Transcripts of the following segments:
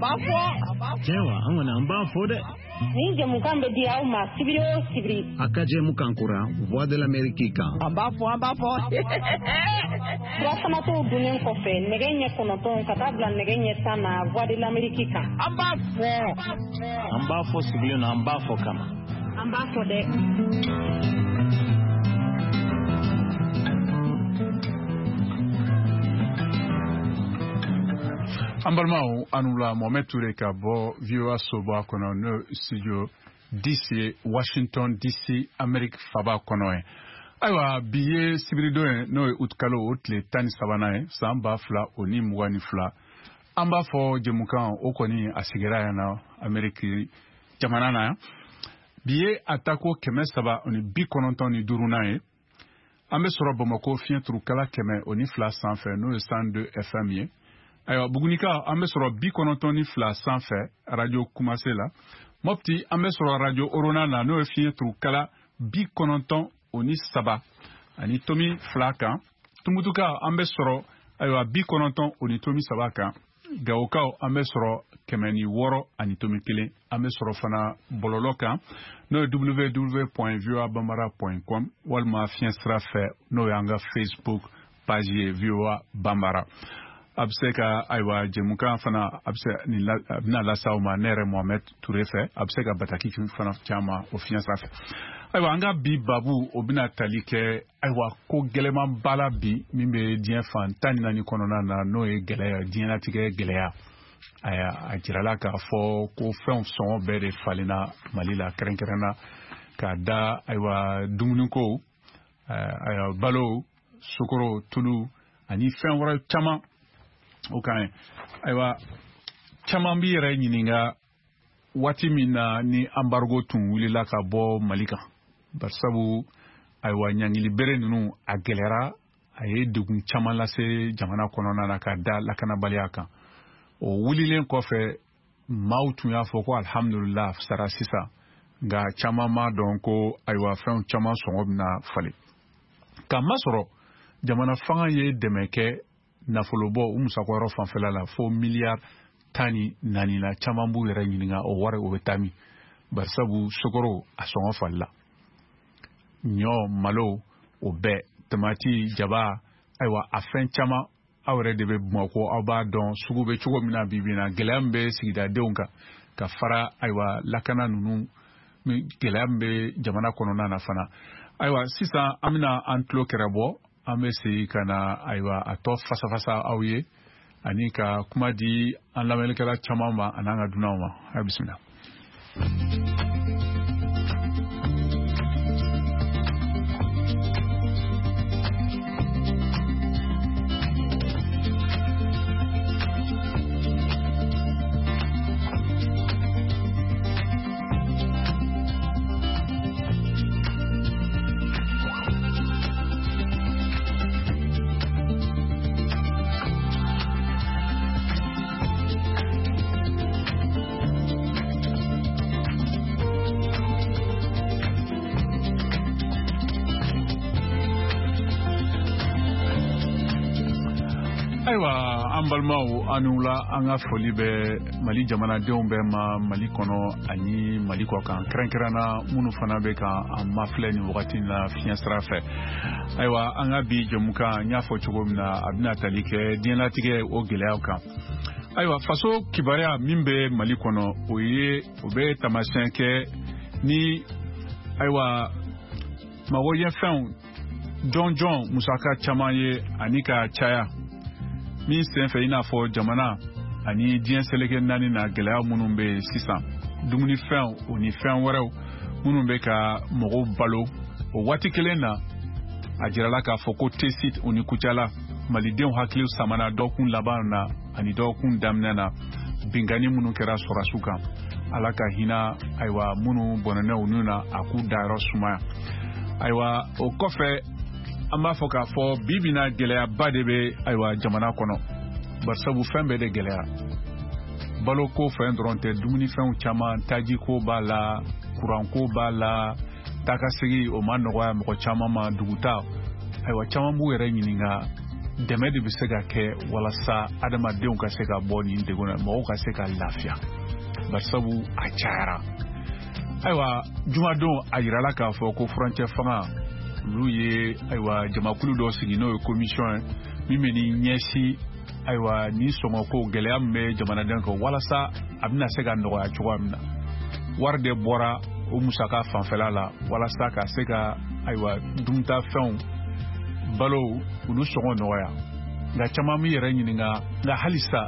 Cewa an wani an ba fo de. Ni jamukan be di aw ma sibiri. Akaje mukan kura Voix de l'Amérique kan. An ba fo. Wa sama to dunen ko fe nege ɲɛ kɔnɔntɔn ka taa bila nege ɲɛ 10 na Voix de l'Amérique kan. An ba fo sibiri na an ba fo kama. An ba fo de. Ambalmao anula Mohamed Touré ka bɔ VOA soba kɔnɔ no studio DC Washington DC Amerique faba kɔnɔ ye. Ayiwa bi ye sibirido ye n'o ye utkalo o tile 13 ye san 2022. An b'a fɔ jɛmukan o kɔni a sigira yan na Amerique jamana na. Bi ye atako 395 ye. An bɛ sɔrɔ Bamako fiɲɛturukala 102 sanfɛ n'o ye 102 FM ye. Ayiwa Bugunika an bɛ sɔrɔ 92 sanfɛ radio Kumase la. Mopti an bɛ sɔrɔ radio Orona na n'o ye fiɲɛturukala 93 ani tomi 2 kan. Tumutuka an bɛ sɔrɔ ayiwa 93 kan. Gawokaw an bɛ sɔrɔ 106 ani tomi 1. An bɛ sɔrɔ fana bɔlɔlɔ kan n'o ye www.voabambara.com walima fiɲɛsira fɛ n'o ye an ka Facebook page ye VOA Bambara. A bɛ se ka ayiwa jɛmukan fana a bɛna lasa o ma ne yɛrɛ Mohamed Touré fɛ a bɛ se ka bataki fana caman o fiɲɛsira fɛ. Ayiwa an ka bi babu o bɛna tali kɛ ayiwa ko gɛlɛman bala bi min bɛ diɲɛ fan 14 kɔnɔna na n'o ye gɛlɛya diɲɛlatigɛ gɛlɛya. A jirala k'a fɔ ko fɛnw sɔngɔ bɛɛ de falenna Mali la kɛrɛnkɛrɛnna k'a da ayiwa dumuniko ayiwa balo sukoro tulu ani fɛn wɛrɛ caman. O kan ayiwa caman bi yɛrɛ ɲininka waati min na ni embargo tun wulila ka bɔ Mali kan. Barisabu ayiwa ɲangili bere ninnu a gɛlɛra a ye degun caman lase jamana kɔnɔna na ka da lakanabaliya kan. O wulilen kɔfɛ maaw tun y'a fɔ ko alhamdulillah sara sisan nka caman ma dɔn ko ayiwa fɛnw caman sɔngɔ bɛna falen. Ka masɔrɔ jamana fanga ye dɛmɛ kɛ nafolobɔ o musakɔrɔ fanfɛla la fo miliyari 14 la caman b'u yɛrɛ ɲininka o wari o bɛ taa min. Barisabu sokoro a sɔngɔ falila. Ɲɔ malo o bɛɛ tamati jaba ayiwa a fɛn caman aw yɛrɛ de bɛ Bamako aw b'a dɔn sugu bɛ cogo min na bi bi in na gɛlɛya min bɛ sigidadenw kan ka fara ayiwa lakana ninnu gɛlɛya min bɛ jamana kɔnɔna na fana. Ayiwa sisan an bɛna an tulo kɛrɛ bɔ. An bɛ segin ka na ayiwa a tɔ fasafasa aw ye ani ka kuma di an lamɛnnikɛla caman ma an'an ka dunanw ma. Ayi bisimila. Ayiwa an balimaw anu la an ka foli bɛ Mali jamanadenw bɛɛ ma Mali kɔnɔ ani Mali kɔ kan kɛrɛnkɛrɛnna minnu fana bɛ kan an mafilɛ nin wagati na fiɲɛsira fɛ. Ayiwa an ka bi jɛmukan n y'a fɔ cogo min na a bɛna tali kɛ diɲɛlatigɛ o gɛlɛyaw kan. Ayiwa faso kibaruya min bɛ Mali kɔnɔ o bɛ taamasiyɛn kɛ ni ayiwa magoɲɛfɛnw jɔnjɔn musaka caman ye ani ka caya. Min senfɛ i n'a fɔ jamana ani diɲɛ seleke 4 na gɛlɛya minnu bɛ yen sisan dumunifɛnw o ni fɛn wɛrɛw minnu bɛ ka mɔgɔw balo o waati kelen na a jirala k'a fɔ ko tesit o ni kucala malidenw hakili samana dɔgɔkun laban na ani dɔgɔkun daminɛ na bingani minnu kɛra sɔrasiw kan ala ka hinɛ ayiwa minnu bɔnɛnɛw n'u na a k'u dayɔrɔ sumaya ayiwa o kɔfɛ an b'a fɔ k'a fɔ bi na gɛlɛyaba de bɛ ayiwa jamana kɔnɔ barisabu fɛn bɛɛ de gɛlɛya baloko fɛn dɔrɔn tɛ dumunifɛnw caman tajiko b'a la kuranko b'a la takasegi o ma nɔgɔya mɔgɔ caman ma duguta ayiwa caman b'u yɛrɛ ɲininka dɛmɛ de bɛ se ka kɛ walasa adamadenw ka se ka bɔ nin degun na mɔgɔw ka se ka lafiya barisabu a cayara ayiwa jumadon a yirala k'a fɔ ko furancɛ fanga olu ye ayiwa jamakulu dɔ sigi n'o ye commission min bɛ ni ɲɛsi ayiwa ni sɔngɔko gɛlɛya min bɛ jamanaden kan walasa a bɛna se ka nɔgɔya cogoya min na wari de bɔra o musaka fanfɛla la walasa ka se ka ayiwa duntafɛnw balo olu sɔngɔ nɔgɔya nka caman min yɛrɛ ɲininka nka halisa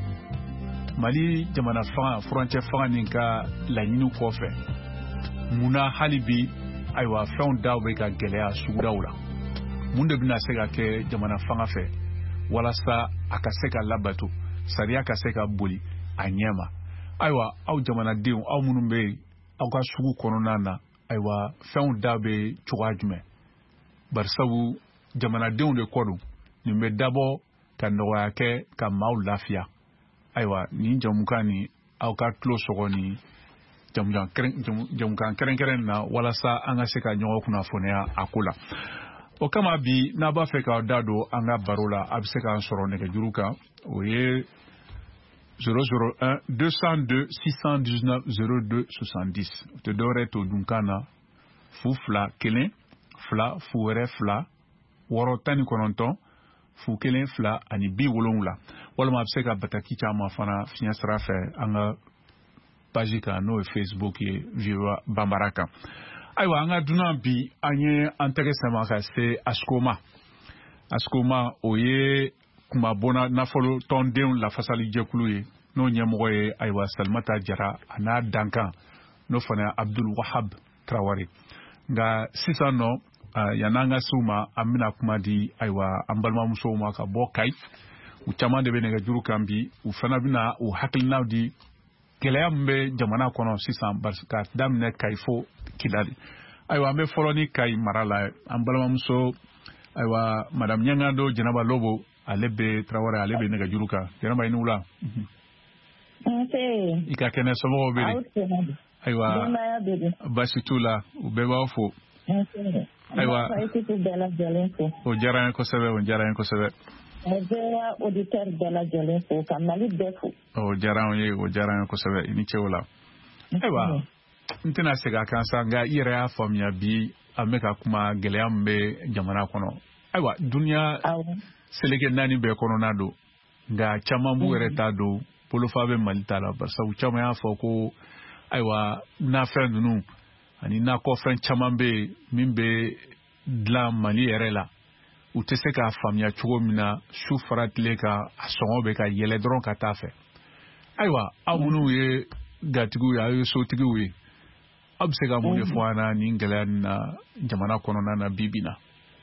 Mali jamana fanga furancɛ fanga nin ka laɲiniw kɔfɛ munna hali bi ayiwa fɛnw daw bɛ ka gɛlɛya sugudaw la mun de bɛna se ka kɛ jamana fanga fɛ walasa a ka se ka labato sariya ka se ka boli a ɲɛma ayiwa aw jamanadenw aw minnu bɛ yen aw ka sugu kɔnɔna na ayiwa fɛnw da bɛ cogoya jumɛn barisabu jamanadenw de kɔ don nin bɛ dabɔ ka nɔgɔya kɛ ka maaw lafiya ayiwa nin jamukan ni aw ka tulo sɔgɔ ni jamukan kɛrɛnkɛrɛn na walasa an ka se ka ɲɔgɔn kunnafoniya a ko la o kama bi n'a b'a fɛ k'aw da don an ka baro la a bɛ se k'an sɔrɔ nɛgɛjuru kan o ye 001 202 619 02 70 o tɛ dɔwɛrɛ to dunkan na 2 1 2 0 2 6 19 0 1 2 ani 70 walima a bɛ se ka bataki caman fana fiɲɛ sira fɛ an ka page kan n'o ye Facebook ye VOA Bambara kan ayiwa an ka dunan bi an ye an tɛgɛ sama ka se Askoma o ye kumabɔnna nafolo tɔndenw lafasali jɛkulu ye n'o ɲɛmɔgɔ ye ayiwa Salimata Jara a n'a dankan n'o fana ye Abdul Wahab Traoré nka sisan nɔ yan'an ka se u ma an bɛna kuma di ayiwa an balimamusow ma ka bɔ Kayi u caman de bɛ nɛgɛjuru kan bi u fana bɛna u hakilinaw di gɛlɛya min bɛ jamana kɔnɔ sisan ka daminɛ Kayi fo Kidali ayiwa an bɛ fɔlɔ ni Kayi mara la an balimamuso ayiwa madame Ɲangado Jɛnɛba Lobo ale bɛ Traoré ale bɛ nɛgɛjuru kan Jɛnɛba i ni wula i ka kɛnɛ somɔgɔw bɛ di ayiwa baasi t'u la u bɛɛ b'aw fo ayiwa o diyara n ye kosɛbɛ o diyara n ye kosɛbɛ auditeur bɛɛ lajɛlen fo ka Mali bɛɛ fo o diyara n ye o diyara n ye kosɛbɛ i ni cɛw la ayiwa n tɛna segin a kan sa nka i yɛrɛ y'a faamuya bi an bɛ ka kuma gɛlɛya min bɛ jamana kɔnɔ ayiwa duniya seleke 4 bɛɛ kɔnɔna don nka caman b'u yɛrɛ t'a don bolofa bɛ Mali ta la barisabu caman y'a fɔ ko ayiwa nafɛn ninnu ani nakɔfɛn caman bɛ yen min bɛ dilan Mali yɛrɛ la u tɛ se k'a faamuya cogo min na su fara tile kan a sɔngɔ bɛ ka yɛlɛ dɔrɔn ka taa fɛ ayiwa aw minnu ye gatigiw ye aw ye sotigiw ye aw bɛ se ka mun de fɔ an na nin gɛlɛya nin na jamana kɔnɔna na bi bi na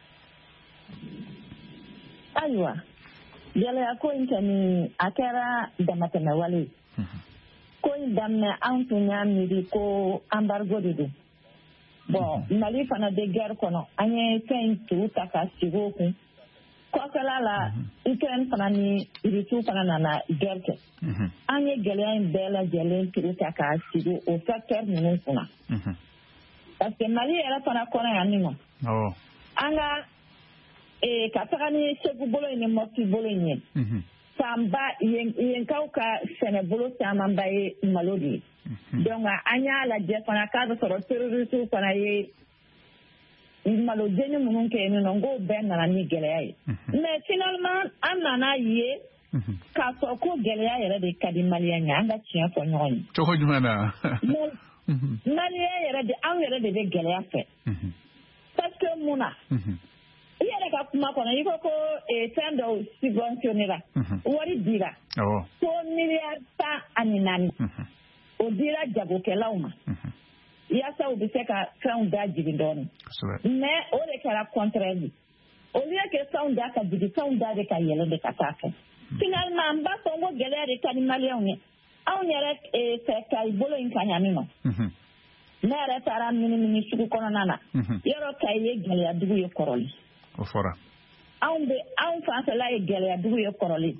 ayiwa gɛlɛya ko in kɔni a kɛra damatɛmɛwale ye ko in daminɛ an tun y'a miiri ko embargo de don bon Mali fana bɛ guerre kɔnɔ an ye fɛn in turu ta ka sigi o kun kɔfɛla la Ukraine fana ni Russie fana nana guerre kɛ an ye gɛlɛya in bɛɛ lajɛlen turu ta ka sigi o facteur ninnu kunna parce que Mali yɛrɛ fana kɔnɔ yan nin nɔ an ka taga ni Segu bolo in ni Mopti bolo in ye fanba yenkaw ka sɛnɛbolo camanba ye malo de ye donc an y'a lajɛ fana k'a bɛ sɔrɔ terroriste fana ye malo jeni minnu kɛ yen nɔ k'o bɛɛ nana ni gɛlɛya ye mais finalement an nana ye k'a fɔ ko gɛlɛya yɛrɛ de ka di maliyɛn ye an ka tiɲɛ fɔ ɲɔgɔn ye cogo jumɛn na maliyɛn yɛrɛ de anw yɛrɛ de bɛ gɛlɛya fɛ parce que mun na i yɛrɛ ka kuma kɔnɔ i ko ko fɛn dɔw subventionnera wari dira ko miliyari 14 o dira jagokɛlaw ma yaasa u bɛ se ka fɛnw da jigin dɔɔnin mais o de kɛra contraire ye au lieu que fɛnw da ka jigin fɛnw da de ka yɛlɛ de ka taa fɛ finalement n b'a fɔ n ko gɛlɛya de ka di maliyɛnw ye anw yɛrɛ fɛ Kayi bolo in kan yan nɔ ne yɛrɛ taara minimini sugu kɔnɔna na yɔrɔ Kayi ye gɛlɛya dugu ye kɔrɔlen o fɔra anw fanfɛla ye gɛlɛya dugu ye kɔrɔlen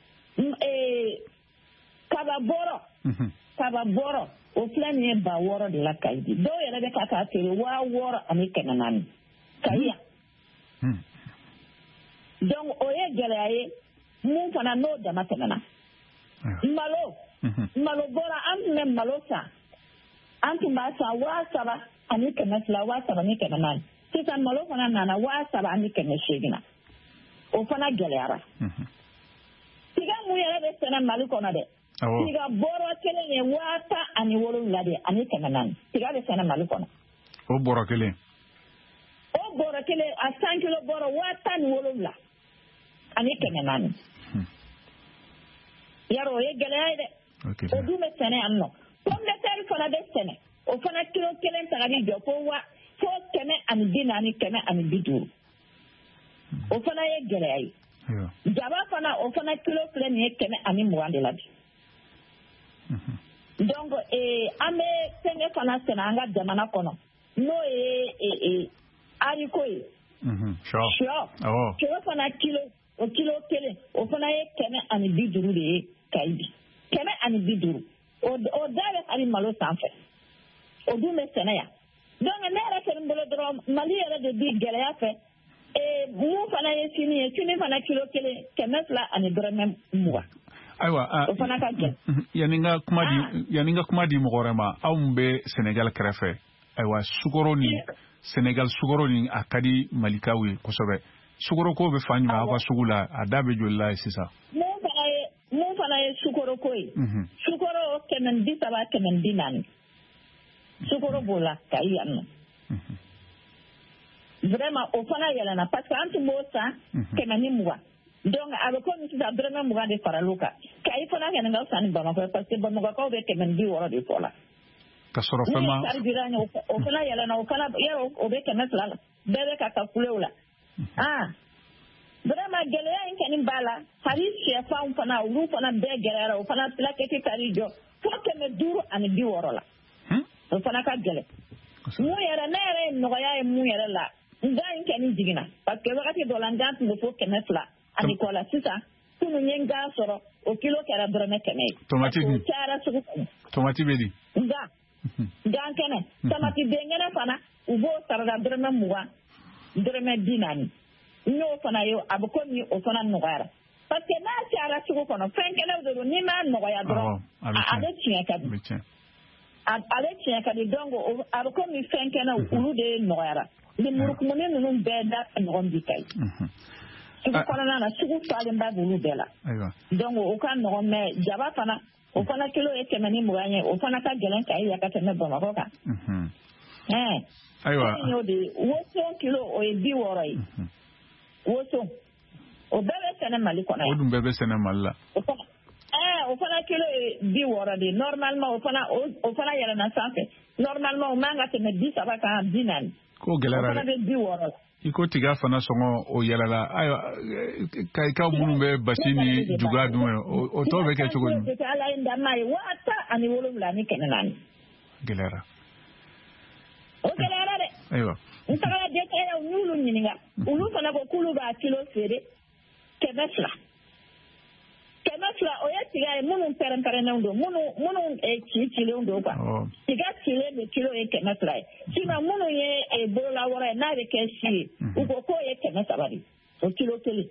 kaba bɔrɔ o filɛ nin ye 6,000 de la Kayi di dɔw yɛrɛ bɛ ka taa feere 6,400 Kayi yan donc o ye gɛlɛya ye mun fana n'o dama tɛmɛna malo bɔra an tun bɛ malo san an tun b'a san 7,000 ani 200 7,000 ani 400 sisan malo fana nana 7,000 ani 800 na o fana gɛlɛyara tiga mun yɛrɛ bɛ sɛnɛ Mali kɔnɔ dɛ tiga bɔrɔ kelen ye 7,000 ani 7 de ani 400 tiga bɛ sɛnɛ Mali kɔnɔ o bɔrɔ kelen a 100 kilo bɔrɔ 7,000 ani 7 ani 400 yaro o ye gɛlɛya ye dɛ o dun bɛ sɛnɛ yan nɔ pomme de terre fana bɛ sɛnɛ o fana kilo kelen tagali jɔ fo 100 ani 40 100 ani 50 o fana ye gɛlɛya ye jaba fana o fana kilo filɛ nin ye 100 ani 20 de la bi donc an bɛ fɛngɛ fana sɛnɛ an ka jamana kɔnɔ n'o ye haricot ye sɔ fana kilo kelen o fana ye 100 ani 50 de ye kayi bi 100 ani 50 o da bɛ hali malo sanfɛ o dun bɛ sɛnɛ yan donc ne yɛrɛ kɛlen bolo dɔrɔn Mali yɛrɛ de bi gɛlɛya fɛ mun fana ye fini fana kilo kelen 200 ani 20 ayiwa o fana ka gɛlɛn yani n ka kuma di mɔgɔ wɛrɛ ma aw mun bɛ Senegal kɛrɛfɛ ayiwa sukaro ni Senegal sukaro ni a ka di malikaw ye kosɛbɛ sukaro ko bɛ fan jumɛn aw ka sugu la a da bɛ joli la sisan mun fana ye sukaro ko ye sukaro 130 140 sukaro b'o la Kayi yan nɔ vraiment o fana yɛlɛna parce que an tun b'o san 120 donc a bɛ komi sisan 20 de faral'o kan Kayi fana kɛlen ka fisa ni Bamakɔ parce que Bamakɔkaw bɛ 160 de fɔ la ka sɔrɔ fɛn ma o fana yɛlɛna o fana yɛrɛ o bɛ 200 la bɛɛ bɛ ka kulew la vraiment gɛlɛya in kɔni b'a la hali sɛfanw fana olu fana bɛɛ gɛlɛyara o fana plaquette tali jɔ fo 560 ani 60 la o fana ka gɛlɛn mun yɛrɛ ne yɛrɛ ye nɔgɔya ye mun yɛrɛ la n da in kɔni jiginna parce que wagati dɔ la n da tun bɛ fo 200 ani kɔ la sisan kunun ye n gan sɔrɔ o kilo kɛra dɔrɔmɛ 100 ye tomati o cayara sugu kɔnɔ tomati bɛ di gan kɛnɛ tomati denkɛnɛ fana u b'o sarada dɔrɔmɛ 20 dɔrɔmɛ 40 n'o fana ye a bɛ komi o fana nɔgɔyara parce que n'a cayara sugu kɔnɔ fɛn kɛnɛw de don n'i m'a nɔgɔya dɔrɔn a bɛ tiɲɛ ka di a bɛ tiɲɛ ka di donc a bɛ komi fɛn kɛnɛw olu de nɔgɔyara lemurukumuni ninnu bɛɛ da ɲɔgɔn bi Kayi sugu kɔnɔna na sugu falenba b'olu bɛɛ la donc o ka nɔgɔn mais jaba fana o fana kilo ye 120 ye o fana ka gɛlɛn Kayi ya ka tɛmɛ Bamakɔ kan ayiwa y'o de ye woson kilo o ye 60 ye woson o bɛɛ bɛ sɛnɛ Mali kɔnɔ o dun bɛɛ bɛ sɛnɛ Mali la o fana kilo ye 60 de normalement o fana yɛlɛna sanfɛ normalement o man ka tɛmɛ 30 kan 40 ko gɛlɛyara o fana bɛ 60 la i ko tiga fana sɔngɔ o yɛlɛla ayiwa Kayikaw minnu bɛ basi ni juga dun o tɔ bɛ kɛ cogo di ala ye dama ye 7 ani 7 ani 400 gɛlɛyara o gɛlɛyara dɛ ayiwa n tagala DTL n'olu ɲininka olu fana ko k'olu b'a kilo feere 200 o ye tiga ye minnu pɛrɛn-pɛrɛnnenw don minnu cilenw don quoi tiga cilen de kilo ye 200 ye sinon minnu ye bololawɔrɔ ye n'a bɛ kɛ si ye u ko k'o ye 300 de o kilo kelen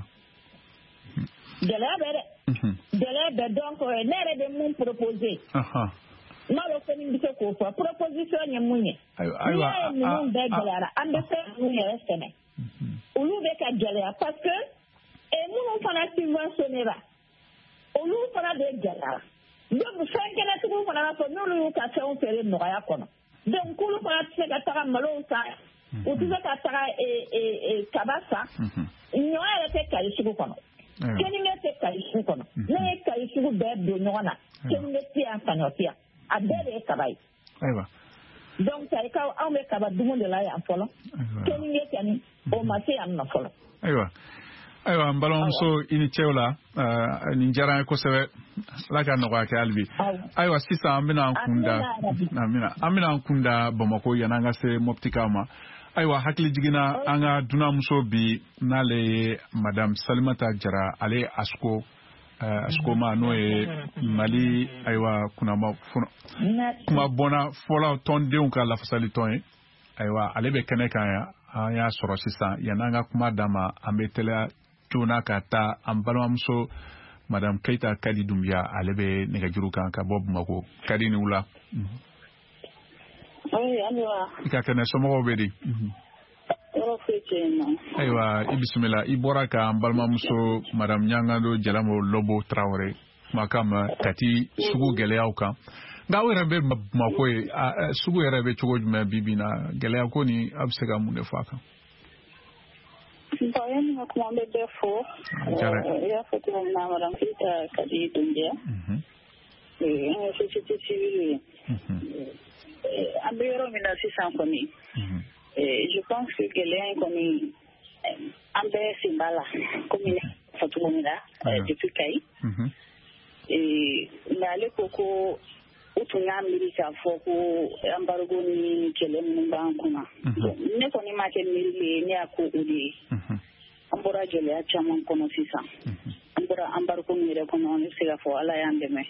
gɛlɛya bɛ dɛ donc ne yɛrɛ bɛ mun proposer n b'a dɔn ko ni bɛ se k'o fɔ proposition ye mun ye n'i y'a ye ninnu bɛɛ gɛlɛyara an bɛ fɛn ninnu yɛrɛ sɛnɛ olu bɛ ka gɛlɛya parce que minnu fana subventionné la olu fana de gɛlɛyara donc fɛn kɛnɛtigiw fana b'a fɔ n'olu y'u ka fɛnw feere nɔgɔya kɔnɔ donc k'olu fana tɛ se ka taga malow san u tɛ se ka taga kaba san ɲɔ yɛrɛ tɛ Kayi sugu kɔnɔ keninge tɛ Kayi sugu kɔnɔ ne ye Kayi sugu bɛɛ don ɲɔgɔn na keninge tɛ yan saɲɔ tɛ yan a bɛɛ de ye kaba ye donc Kayikaw anw bɛ kaba dumun de la yan fɔlɔ keninge kɔni o ma se yan nɔ fɔlɔ ayiwa n balimamuso i ni cɛw la nin diyara n ye kosɛbɛ ala ka nɔgɔya kɛ hali bi ayiwa sisan an bɛna an kun da Bamakɔ yanni an ka se Moptikaw ma ayiwa hakili jiginna an ka dunanmuso bi n'ale ye madame Salimata Jara ale ye Askoma n'o ye Mali ayiwa kuma bɔnna fɔlɔ tɔndenw ka lafasali tɔn ye ayiwa ale bɛ kɛnɛ kan yan an y'a sɔrɔ sisan yan'an ka kuma dama an bɛ teliya joona ka taa an balimamuso Madame Keita Kadi Doumbia ale bɛ nɛgɛjuru kan ka bɔ Bamako. Kadi ni wula. I ka kɛnɛ somɔgɔw bɛ di. Ayiwa i bisimila i bɔra ka an balimamuso Madame Ɲangando Jalamo Lobo Traoré kumakan ma kati sugu gɛlɛyaw kan. Nka aw yɛrɛ bɛ Bamako ye sugu yɛrɛ bɛ cogo jumɛn bi bi in na gɛlɛya ko ni a bɛ se ka mun de fɔ a kan. Bayan na kuma bɛ bɛɛ fɔ y'a fɔ cogo min na Madame Keita Kadi Doumbia an ka société civile ye an bɛ yɔrɔ min na sisan kɔni je pense que gɛlɛya in kɔni an bɛɛ sen b'a la komi ne fɔ cogo min na depuis Kayi mais ale ko ko u tun y'a miiri k'a fɔ ko embargo ni kɛlɛ minnu b'an kunna ne kɔni ma kɛ miiri ye ne y'a ko o de ye an bɔra gɛlɛya caman kɔnɔ sisan an bɔra embargo min yɛrɛ kɔnɔ ne bɛ se k'a fɔ Ala y'an dɛmɛ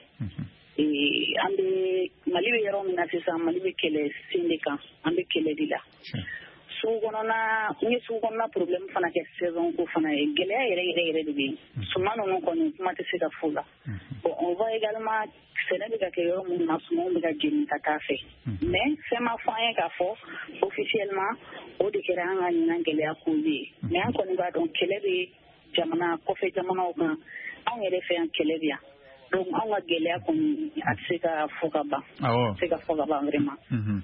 an bɛ Mali bɛ yɔrɔ min na sisan Mali bɛ kɛlɛ sen de kan an bɛ kɛlɛ de la sugu kɔnɔna n ye sugu kɔnɔna problème fana kɛ saison ko fana ye gɛlɛya yɛrɛ de bɛ yen suman ninnu kɔni kuma tɛ se ka fɔ la bon on voit également sɛnɛ bɛ ka kɛ yɔrɔ minnu na sumanw bɛ ka jeni ka taa fɛ mais fɛn ma fɔ an ye k'a fɔ officiellement o de kɛra an ka ɲinan gɛlɛya ko ye mais an kɔni b'a dɔn kɛlɛ bɛ jamana kɔfɛ jamanaw kan anw yɛrɛ fɛ yan kɛlɛ bɛ yan donc anw ka gɛlɛya kɔni a tɛ se ka fɔ ka ban vraiment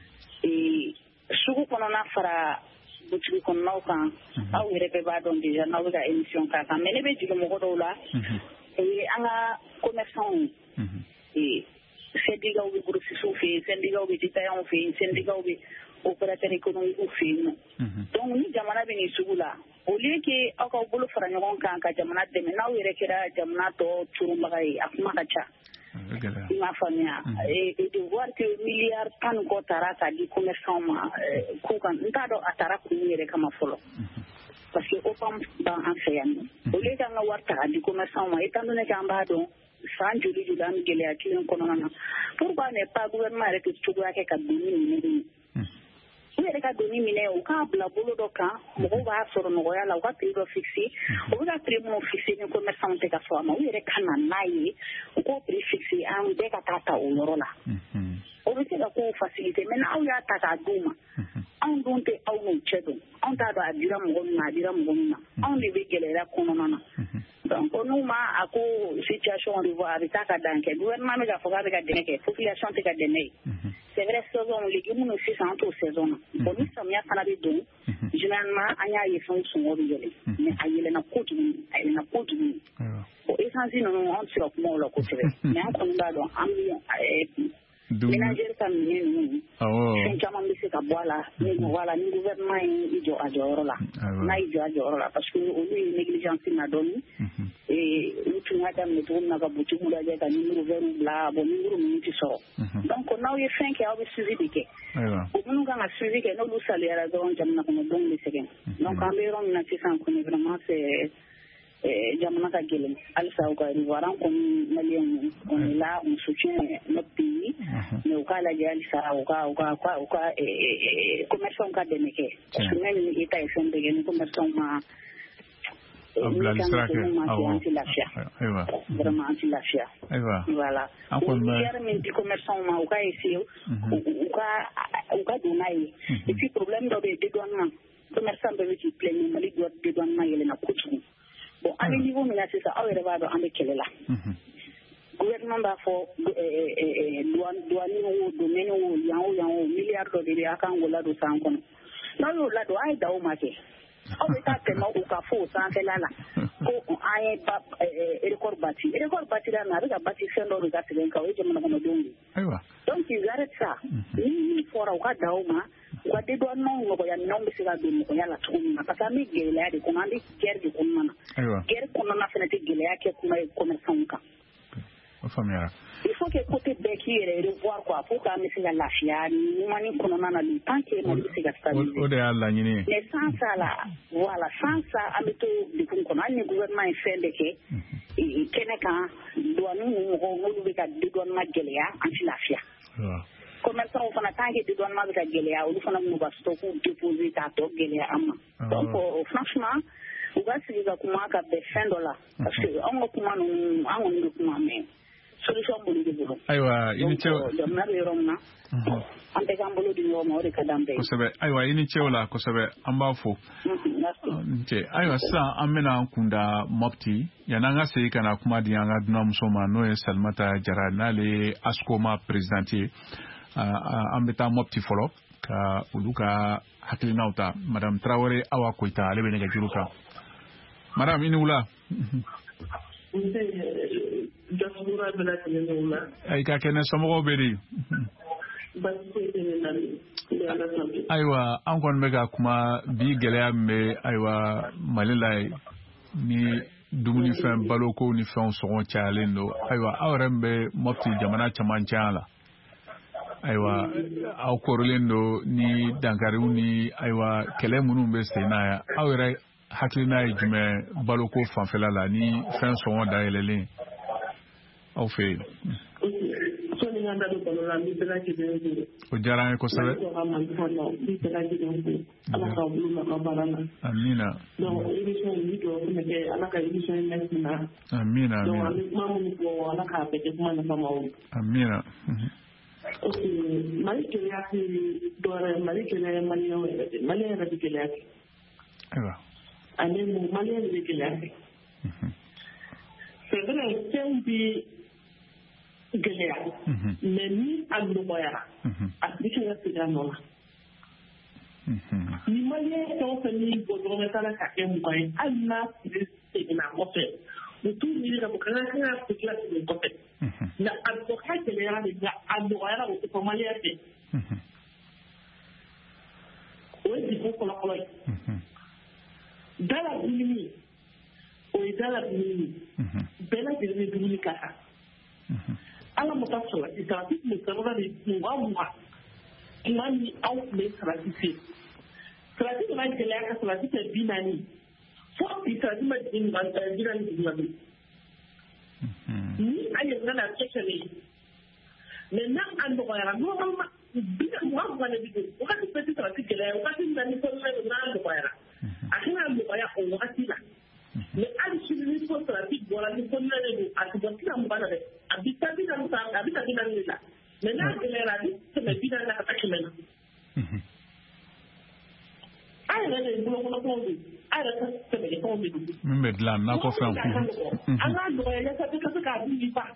sugu kɔnɔna fara butigi kɔnɔnaw kan aw yɛrɛ bɛɛ b'a dɔn déjà n'aw bɛ ka émission k'a kan mais ne bɛ jigin mɔgɔ dɔw la o ye an ka commerçants ye syndicats bɛ grossistes fɛ yen syndicats bɛ détaillants fɛ yen syndicats bɛ opérateurs économiques fɛ yen nɔ donc ni jamana bɛ nin sugu la au lieu que aw ka bolo fara ɲɔgɔn kan ka jamana dɛmɛ n'aw yɛrɛ kɛra jamana tɔ turunbaga ye a kuma ka ca i m'a faamuya de voir que miliyari 10 kɔ taara k'a di commerçants ma k'u kan n t'a dɔn a taara kun yɛrɛ kama fɔlɔ parce que OPAM b'an fɛ yan nɔ au lieu k'an ka wari ta k'a di commerçants ma étant donné k'an b'a dɔn san joli an bɛ gɛlɛya kelen kɔnɔna na pourquoi n'est pas gouvernement yɛrɛ tɛ cogoya kɛ ka donni minɛ u yɛrɛ ka donni minɛ u k'a bila bolo dɔ kan mɔgɔw b'a sɔrɔ nɔgɔya la u ka prix dɔ fixe u bɛ ka prix minnu fixe ni commerçants tɛ ka sɔn a ma u yɛrɛ ka na n'a ye u k'o prix fixe an bɛɛ ka taa ta o yɔrɔ la o bɛ se ka kow facilité mais n'aw y'a ta k'a d'u ma anw dun tɛ aw n'u cɛ dɔn anw t'a dɔn a dira mɔgɔ min na a dira mɔgɔ min na anw de bɛ gɛlɛya kɔnɔna na donc n'u ma a ko situation revoir a bɛ taa ka dan kɛ gouvernement bɛ k'a fɔ k'a bɛ ka dɛmɛ kɛ population tɛ ka dɛmɛ ye c'est vrai saison légumes ninnu sisan an t'o saison na bon ni samiya fana bɛ don généralement an y'a ye fɛnw sɔngɔ bɛ yɛlɛ mais a yɛlɛnna kojugu bon essence ninnu an tɛ se ka kuma o la kosɛbɛ mais an kɔni b'a dɔn an bɛ ménagère ka minɛn ninnu fɛn caman bɛ se ka bɔ a la ni gouvernement y'i jɔ a jɔyɔrɔ la n'a y'i jɔ a jɔyɔrɔ la parce que olu ye négligence na dɔɔni olu tun y'a daminɛ cogo min na ka butigiw lajɛ ka numéro vert bila bon numéro ninnu tɛ sɔrɔ donc n'aw ye fɛn kɛ aw bɛ suivi de kɛ o minnu kan ka suivi kɛ n'olu saliyara dɔrɔn jamana kɔnɔdenw bɛ sɛgɛn donc an bɛ yɔrɔ min na sisan kɔni vraiment c'est jamana ka gɛlɛn halisa u ka revoir an kɔni maliyɛnw on est là on soutient notre pays mais u k'a lajɛ halisa u ka commerçants ka dɛmɛ kɛ parce que même ni état ye fɛn bɛɛ kɛ ni commerçants ma vraiment anti lafiya voilà miliyari min di commerçants ma u ka essayer u ka don n'a ye et puis problème dɔ bɛ yen dédouanement commerçant bɛɛ bɛ k'i plaindre Mali dédouanement yɛlɛnna kojugu bon an bɛ niveau min na sisan aw yɛrɛ b'a dɔn an bɛ kɛlɛ la gouvernement b'a fɔ douane o domaine o yan o miliyari dɔ de bɛ a kan k'o ladon san kɔnɔ n'aw y'o ladon a ye da o ma kɛ aw bɛ taa tɛmɛ u ka fɔ o sanfɛla la ko an ye record bâti la mais a bɛ ka bâti fɛn dɔw de ka sɛbɛn kan o ye jamana kɔnɔdenw de donc ils arrêtent ça ni min fɔra u ka da o ma u ka dédouanement nɔgɔya minɛnw bɛ se ka don nɔgɔya la cogo min na parce que an bɛ gɛlɛya de kɔnɔ an bɛ guerre de kɔnɔna na guerre kɔnɔna fana tɛ gɛlɛya kɛ kuma ye commerçants kan il faut que côté bɛɛ k'i yɛrɛ revoir quoi pour que an bɛ se ka lafiya ɲumani kɔnɔna na tant que Mali bɛ se ka stabiliser o de y'a laɲini mais sans ça là voilà sans ça an bɛ to degun kɔnɔ hali ni gouvernement ye fɛn bɛɛ kɛ kɛnɛ kan douane mɔgɔw n'olu bɛ ka dédouanement gɛlɛya an tɛ lafiya commerçant fana tant que dédouanement bɛ ka gɛlɛya olu fana b'u ka stock déposer k'a tɔ gɛlɛya an ma donc franchement u ka sigi ka kuma ka bɛn fɛn dɔ la parce que anw ka kuma ninnu an kɔni bɛ kuma mais solution b'olu de bolo ayiwa i ni cɛ jamana bɛ yɔrɔ min na an bɛɛ k'an bolo di ɲɔgɔn ma o de ka d'an bɛɛ ye kosɛbɛ ayiwa i ni cɛw la kosɛbɛ an b'a fo ayiwa sisan an bɛna an kunda Mopti yan'an ka segin ka na kuma di an ka dunanmuso ma n'o ye Salimata Jara n'ale ye ASCOMA présidente ye an bɛ taa Mopti fɔlɔ ka olu ka hakilinaw ta Madame Traoré Awa Koyita ale bɛ nɛgɛjuru kan Madame i ni wula i ka kɛnɛ somɔgɔw bɛ di ayiwa an kɔni bɛ ka kuma bi gɛlɛya min bɛ ayiwa Mali la ni dumunifɛn baloko ni fɛnw sɔngɔ cayalen don ayiwa aw yɛrɛ min bɛ Mopti jamana camancɛ la ayiwa aw kɔrɔlen don ni dankariw ni ayiwa kɛlɛ minnu bɛ sen na yan aw yɛrɛ hakilina ye jumɛn baloko fanfɛla la ni fɛn sɔngɔ dayɛlɛlen aw fɛ yen o diyara an ye kosɛbɛ amina amina amina Mali kɛlɛya tɛ dɔwɛrɛ Mali kɛlɛya Maliyɛn yɛrɛ de kɛlɛya kɛ ayiwa ani Maliyɛn de kɛlɛya kɛ c'est vrai fɛnw bɛ gɛlɛya mais ni a nɔgɔyara a tigi kan ka segin a nɔ la ni Maliyɛn fɛn o fɛn min bɔ dɔrɔn ka ka kɛ mɔgɔ ye hali n'a tigi seginna kɔfɛ u t'u miiri ka fɔ kan ka segin a segin kɔfɛ nka a bɔ ka gɛlɛyara de nka a nɔgɔyara o tɛ fɔ Maliyɛn fɛ o ye degun fɔlɔfɔlɔ ye dala dumuni o ye dala dumuni bɛɛ lajɛlen bɛ dumuni ka kan ala ma taa salati tun bɛ sɛbɛnna de 20,000 tuma min aw tun bɛ salati se salati nana gɛlɛya ka salati kɛ 40 fo bi salati ma jigin 40 ni a yɛlɛnna na kɛ kɛlɛ mais n'a a nɔgɔyara normalement 20,000 de bɛ don wagati bɛɛ tɛ salati gɛlɛya wagati min na ni kɔnɔna n'a nɔgɔyara a kan ka nɔgɔya o wagati la mais hali sini ni ko salati bɔra ni kɔnɔna de don a tɛ bɔ 40 la dɛ a bɛ taa 40 san a bɛ taa 40 de la mais n'a gɛlɛyara a bɛ tɛmɛ 40 la ka taa 100 la a yɛrɛ de ye bolokɔnɔfɛnw de a yɛrɛ ka sɛnɛkɛfɛnw de don min bɛ dilan nakɔfɛnw an k'a nɔgɔya yasa bɛɛ ka se k'a dun fa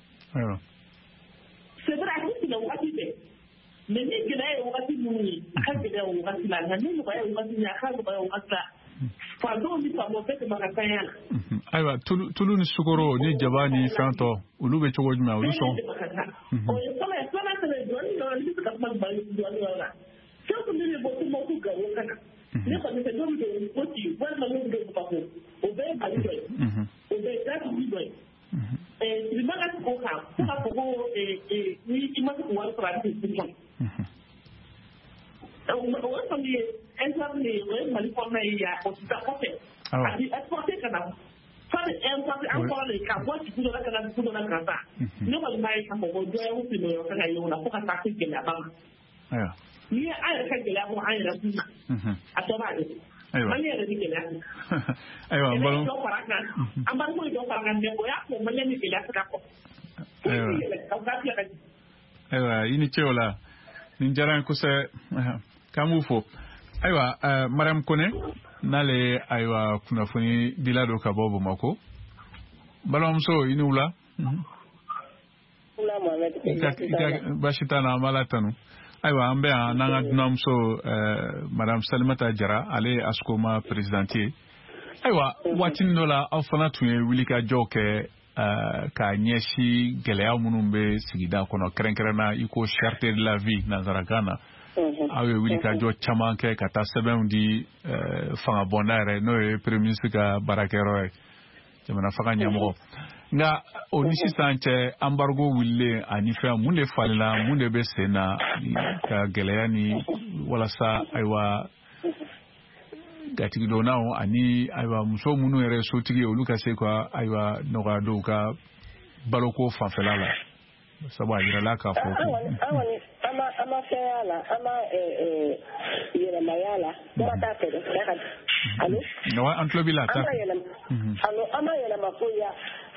c'est vrai a tɛ tigɛ wagati bɛɛ mais ni gɛlɛya ye wagati minnu ye a ka gɛlɛya o wagati la nka ni nɔgɔya ye wagati min a ka nɔgɔya o wagati la fandenw ni faamaw bɛɛ tɛmɛ ka tanya la ayiwa tulu ni sukoro ni jaba ni fɛn tɔ olu bɛ cogo jumɛn olu sɔn o ye fɔlɔ ye filanan fɛnɛ dɔɔnin yɔrɔ ni bɛ se ka kuma bali dɔɔnin yɔrɔ la fɛn kun min bɛ bɔ ko ma ko gawo ka na ne kɔni fɛ n'olu bɛ ko ci walima n'olu bɛ bako o bɛɛ ye mali dɔ ye o bɛɛ ye dasigi dɔ ye sirima ka sigi o kan fo ka fɔ ko ni i ma se k'o wari sɔrɔ a bɛ se sigi o ye fɛn ye exemple ye o ye mali kɔnɔna ye yan o ti taa kɔfɛ a ti exporté ka na fari importé an kɔrɔ de ka bɔ dugu dɔ la ka na dugu dɔ la ka taa ne kɔni b'a ye ka mɔgɔ dɔ ye o fini yɔrɔ ka ye o la fo ka taa se gɛlɛyaba ma n'i ye an yɛrɛ ka gɛlɛya bɔ an yɛrɛ kun na a tɔ b'a de mali yɛrɛ ni gɛlɛya ayiwa n balo dɔ fara kan an balima ye dɔ fara kan mais o y'a fɔ mali ni gɛlɛya se ka kɔ ayiwa i ni ce o la nin diyara n ye kosɛbɛ k'an b'u fo ayiwa Mariam Kone n'ale ayiwa kunnafoni dila dɔ ka bɔ Bamakɔ balimamuso i ni wula baasi t'a la an b'a la tanu ayiwa an bɛ yan n'an ka dunanmuso Madame Salimata Jara ale ye ASCOMA présidente ye ayiwa waatinin dɔ la aw fana tun ye wulikajɔw kɛ ka ɲɛsi gɛlɛya minnu bɛ sigida kɔnɔ kɛrɛnkɛrɛnna i ko charte de la vie nanzarakan na aw ye wulikajɔ caman kɛ ka taa sɛbɛnw di fangabɔnda yɛrɛ n'o ye premier ministre ka baarakɛyɔrɔ ye jamana fanga ɲɛmɔgɔ nka o ni sisan cɛ embargo wililen ani fɛn mun de falenna mun de bɛ sen na ka gɛlɛya ni walasa ayiwa gatigidonnaw ani ayiwa muso minnu yɛrɛ sotigi olu ka se ka ayiwa nɔgɔya dɔw ka baloko fanfɛla la sabu a yirala k'a fɔ an ma ama feyala ama yeremayala mata fede allo no antobila ta ama yeremafuya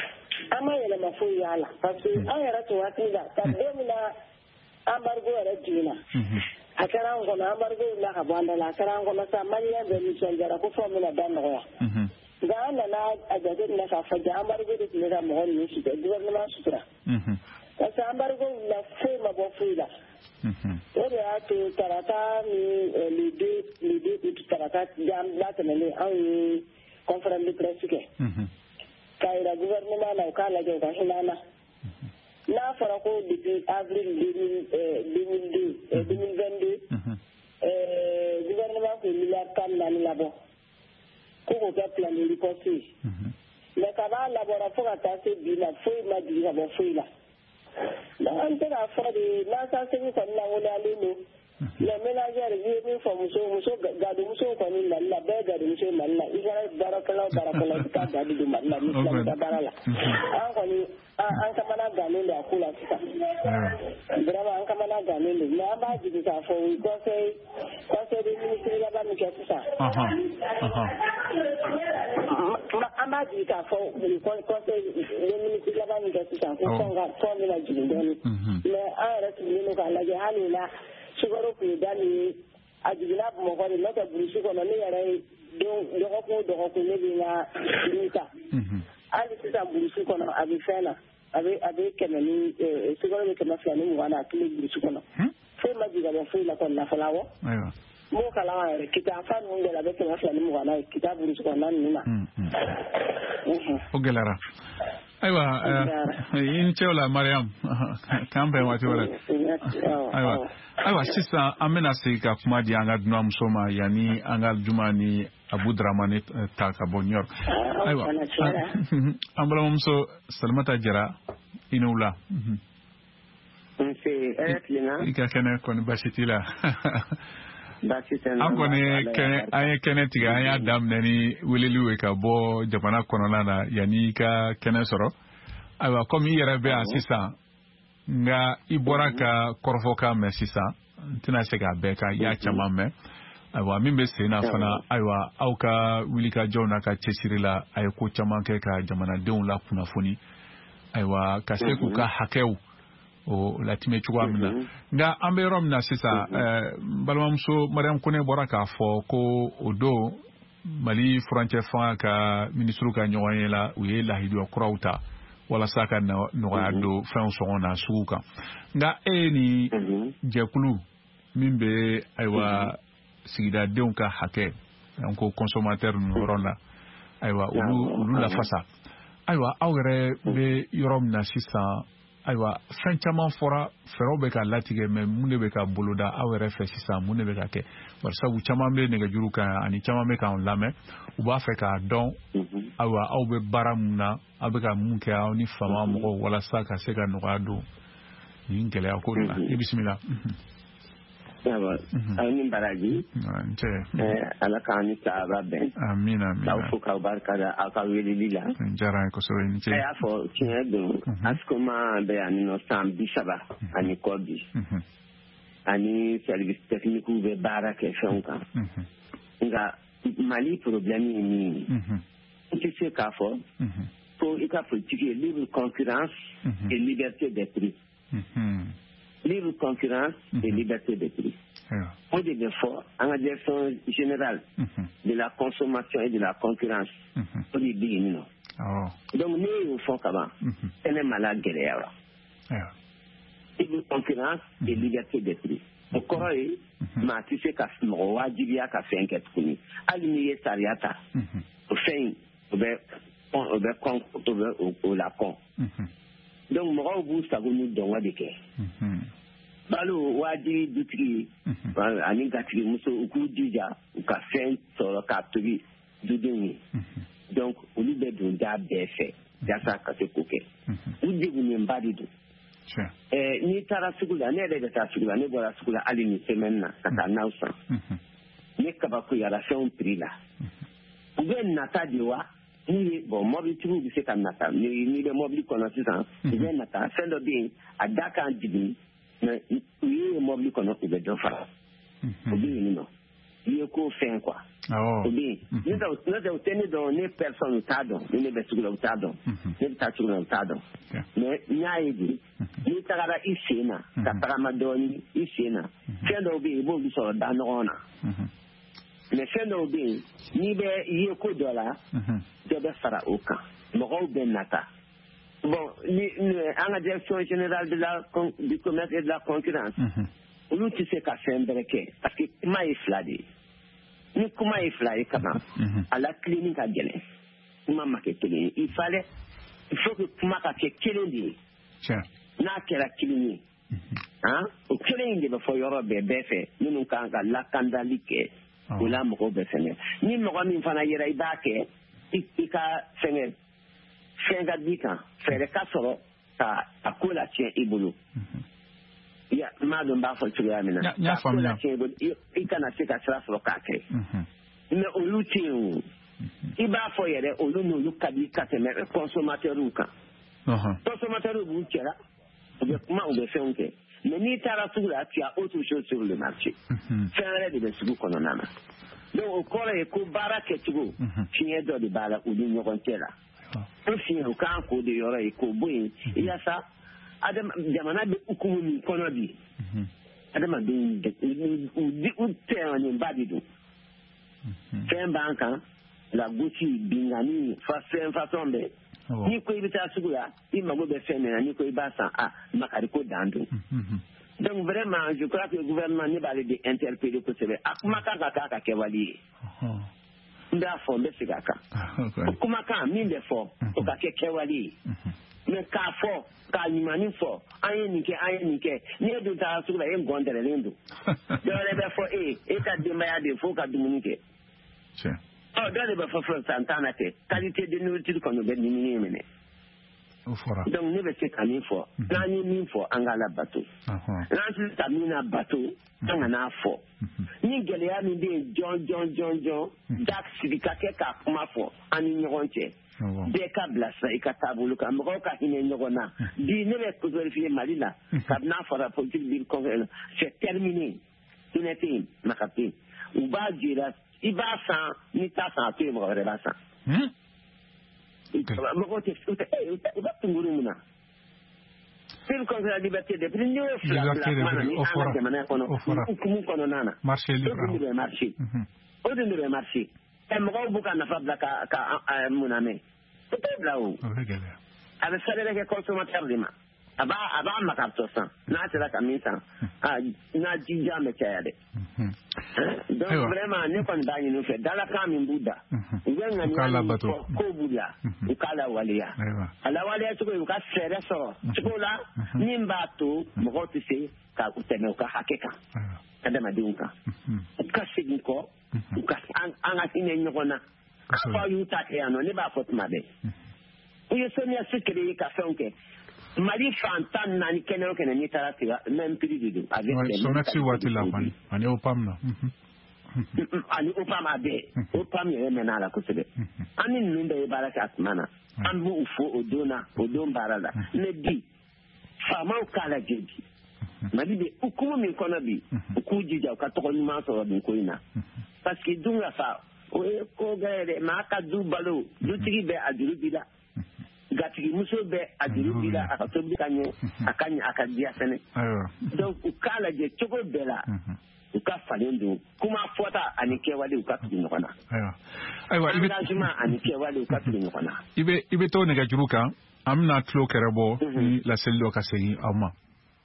la parce que ayara to watila ta demina ambargo era dina akara ngona ambargo la kabanda la akara ngona sa maliya be mi sonjara ko fo mi na danno ga na ajaje na ka faja ambargo de ni da mo ni su de gouvernement sutra parce que ambargo la fe ma bo fuila ore atu tarata ni les deux tarata jam la tenele en conférence de presse ke kaira gouvernement la ka la ga hinana la fara ko depuis avril 2022 gouvernement ko milliard kan na labo ko ko ga plan de reconstruire mais ka ba labora fo ka ta se bi la fo ma di ga bo fo la on te la fo de la sa se ni ko na wala lelo le ménagère yi fo muso gadu muso ko ni la be gadu muso la igara barakala ka gadu du la ni la barala an ko ni an kamana ganin da kula suka vraiment an kamana ganin da na ba ji ta fo conseil de ministre la ba mi ke suka an ba ji ta fo conseil de ministre la ba mi ke suka ko konga ko mi la ji don mais an ratu ni ko la je halila sugaro ku dani ajigila mo ko ni ta buru ko no ni yare do ko ne bi na nita ali sisa buru ko no abi fena avec kemeni sugaro de kema fani mo wana kile buru ko no fe ma jiga ba fe la ko na falawo mo kala wa kita fa no de la be kema fani mo wana kita buru ko na ni na o gelara aywa in chola Mariam kambe wati wala aywa sisa amena sika kuma di anga duna musoma yani anga juma ni Abu Dramane taka bonyor aywa ambala mumso Salmata Jara inula ika kene kon basitila an kɔni an ye kɛnɛ tigɛ an y'a daminɛ ni weleliw ye ka bɔ jamana kɔnɔna na yanni ka kɛnɛ sɔrɔ ayiwa komi i yɛrɛ bɛ yan sisan nka i bɔra ka kɔrɔfɔkan mɛn sisan n tɛna se k'a bɛɛ kan i y'a caman mɛn ayiwa min bɛ sen na fana ayiwa aw ka wulikajɔw n'a ka cɛsiri la a ye ko caman kɛ ka jamanadenw la kunnafoni ayiwa ka se k'u ka hakɛw o latime cogoya min na nka an bɛ yɔrɔ min na sisan balimamuso Mariam Kone bɔra k'a fɔ ko o don Mali furancɛ fanga ka minisiriw ka ɲɔgɔn ye la u ye lahiduya kuraw ta walasa ka nɔgɔya don fɛnw sɔngɔ na sugu kan nka e ye nin jɛkulu min bɛ ayiwa sigidadenw ka hakɛ an ko consommateur ninnu yɔrɔ la ayiwa olu lafasa ayiwa aw yɛrɛ bɛ yɔrɔ min na sisan ayiwa fɛn caman fɔra fɛɛrɛw bɛ ka latigɛ mɛ mun de bɛ ka boloda aw yɛrɛ fɛ sisan mun de bɛ ka kɛ bari sabu caman bɛ nɛgɛjuru kan ani caman bɛ k'an lamɛn u b'a fɛ k'a dɔn ayiwa aw bɛ baara mun na aw bɛ ka mun kɛ aw ni fama mɔgɔw walasa ka se ka nɔgɔya don nin gɛlɛya ko la i bisimila. aw ni baraji ala k'an ni sahaba bɛn amina k'aw fo k'aw barika da aw ka weleli la diyara n ye kosɛbɛ ni ce a y'a fɔ tiɲɛ don asikoma bɛ yan nɔ san 30 ani kɔ bi ani service technique bɛ baara kɛ fɛnw kan nka Mali problème ye min ye n tɛ se k'a fɔ ko i ka politique ye libre concurrence et liberté des prix. Libre concurrence et liberté de prix. On devait faire en direction générale de la consommation et de la concurrence. On dit bien. Donc nous au fond comment elle est malade guerrière. Libre concurrence et liberté de prix. Au Corée, ma tu sais qu'à ce moment wajibia qu'a fait enquête kuni. Aligné sariata. Au fin au lacon. Donc moi vous savez nous donner des cas. Balo waji dutigi ani gatigi muso ku dija u ka fɛn sɔrɔ ka tobi dudenw donc olu bɛ don da bɛɛ fɛ yasa ka se ko kɛ u degunnenba de don n'i taara sugu la ne yɛrɛ bɛ taa sugu la ne bɔra sugu la hali ni semaine na ka taa n'aw san ne kabakoyara fɛnw prix la u bɛ nata de wa n'u ye bon mobilitigiw bɛ se ka nata n'i bɛ mobili kɔnɔ sisan u bɛ nata fɛn dɔ bɛ yen a da kan jigin Oui, moi, je connais que de faire. Oui, non. Il y a quoi faire quoi? Oui. Nous avons tenu donner personne au tadon. Nous n'avons pas au tadon. Nous avons au tadon. Mais il y a dit, nous avons ici, nous avons ici, fait d'obéir, bon, nous sommes dans nos mais fait d'obéir, ni bien, il y a quoi de là, de faire aucun. Moro Benata. Bon, à la direction générale du commerce et de la concurrence, nous tu sais qu'à faire un brequet, parce que comment est fladé? Nous comment est fladé comment? À la clinique à Guinée. Comment marquer il faut que comment marquer Kéléni. N'a qu'à la clinique. Hein? Au Kéléni de faut y avoir bébé fait. Nous nous quand la candalique ou la moro bessene. Ni moro mi fana yera ibake. Ika fenge. Fenga dika. Fere kasoro ta akula tien ibulu. Ya madam ba fo tuya mina ya famna ikana sika sra fo kake me oluti iba fo yere olunu lukadi kateme consommateur uka consommateur bu kera be kuma o be fenke mais ni tara sugula tu as autre chose sur le marché faire de sugu kono nana donc o kore ko barake tugo finye do de bala ulu nyokontela o finye o kan ko de yoro e ko boyin ya sa Adam jamana be ukumu kono bi Adam be uteni mbadidu banka la guchi bingani fa tombe ni ko ibita sugula imago be femena ni ko ibasa makariko dandu donc vraiment je crois que le gouvernement n'est pas de interpeller pour se akmaka kaka kewali nda fo be sigaka kuma kan min de fo o ka kewali mais ka fo ka nyimani fo ayenike ni edu ta sugula en gondere lendu do le be fo ta de maya de fo ka dumunike do le be fo santana te qualité de nourriture qu'on be ni mene donc ne be se kani fo na ni min fo angala bateau na si tamina bateau anga na fo ni gele ya ni de John dak sidika ke ka kuma fo ani nyogonche de ka blasa ikatabulu ka mko ka ine nyogona di ne be ko vérifier malila kabna fora politique bil congrès c'est terminé tout n'est pas makati ou ba dira ibasa ni ta sa te mo re basa mko te uta tungurumuna bil congrès liberté de prenio marché libre marché ordinaire marché e mko buka na fabla ka muname peut-être là-haut avec ça les consommateurs dima aba makarto san na tela kamisa na jija me chayade donc vraiment ne kon dani no fait dans la kami buda ngenga ni ko buda ukala walia ala walia tuko ka sere so tuko la nimbato mokoti se ka utene ka hakeka kada madunka ka sigiko ka anga ine nyona ka yuta ke ano ne ba fotma be uyo sonia sikiri ka sonke Mali fantan nani kenero ni taratiga même prix du avec so merci watila ani opam na ani opam abe opam ye mena la kusebe ani nunda e baraka asmana ambu ufo odon barala ne bi fama ukala jeji mali be ukumu mi kono bi ukujija ukatoko ni maso wa binkoina parce que dunga fa o ko gere ma ka du balo du tigi be aduru bila gatigi muso be adiru bila akatobi kanye akanya akadia sene donc ukala je chogo bela ukafalendo kuma fota anike wale ukatu nyokona aiwa engagement anike wale ukatu nyokona ibe to ne gajuruka amna tlo kerebo ni la sello kasengi ama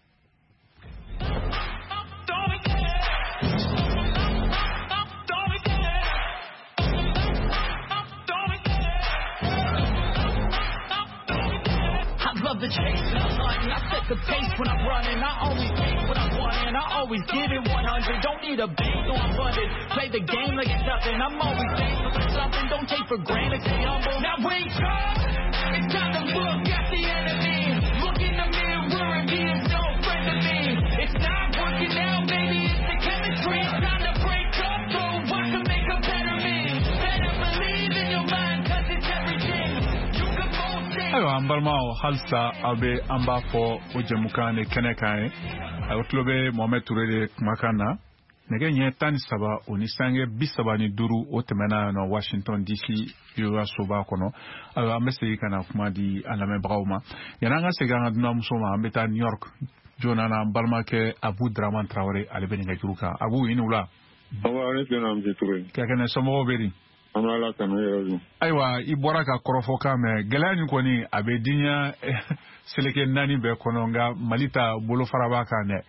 The chase and the hunting, I set the pace when I'm running. I always take what I want and I always give it 100. Don't need a bank, no I'm funded. Play the game like it's nothing. I'm always thankful for something. Don't take for granted, stay humble. Now wake up, it's time to look at the enemy. Look in the mirror and he is no friend to me. It's not working out, baby, it's the chemistry. It's time to break up so I can make a better me. Better believe in your mind, cause it's everything. You can both say Ayo ambalmao halsa abe amba fo ojemukane kenekae Outlobe Mohamed Touré Makana. Nege nye tani saba onisange bisaba ni duru otemena no Washington DC yoga soba kono amese kana kuma di alame brauma yananga seganga duna musoma ambeta New York jonana balmake Abu Draman Traoré alebeni ngajuruka Abu inula awa ne tena mjituri kakene somo beri amala kana yero aywa iboraka korofoka me gelani koni abedinya seleke nani be kono nga malita bolo farabaka ne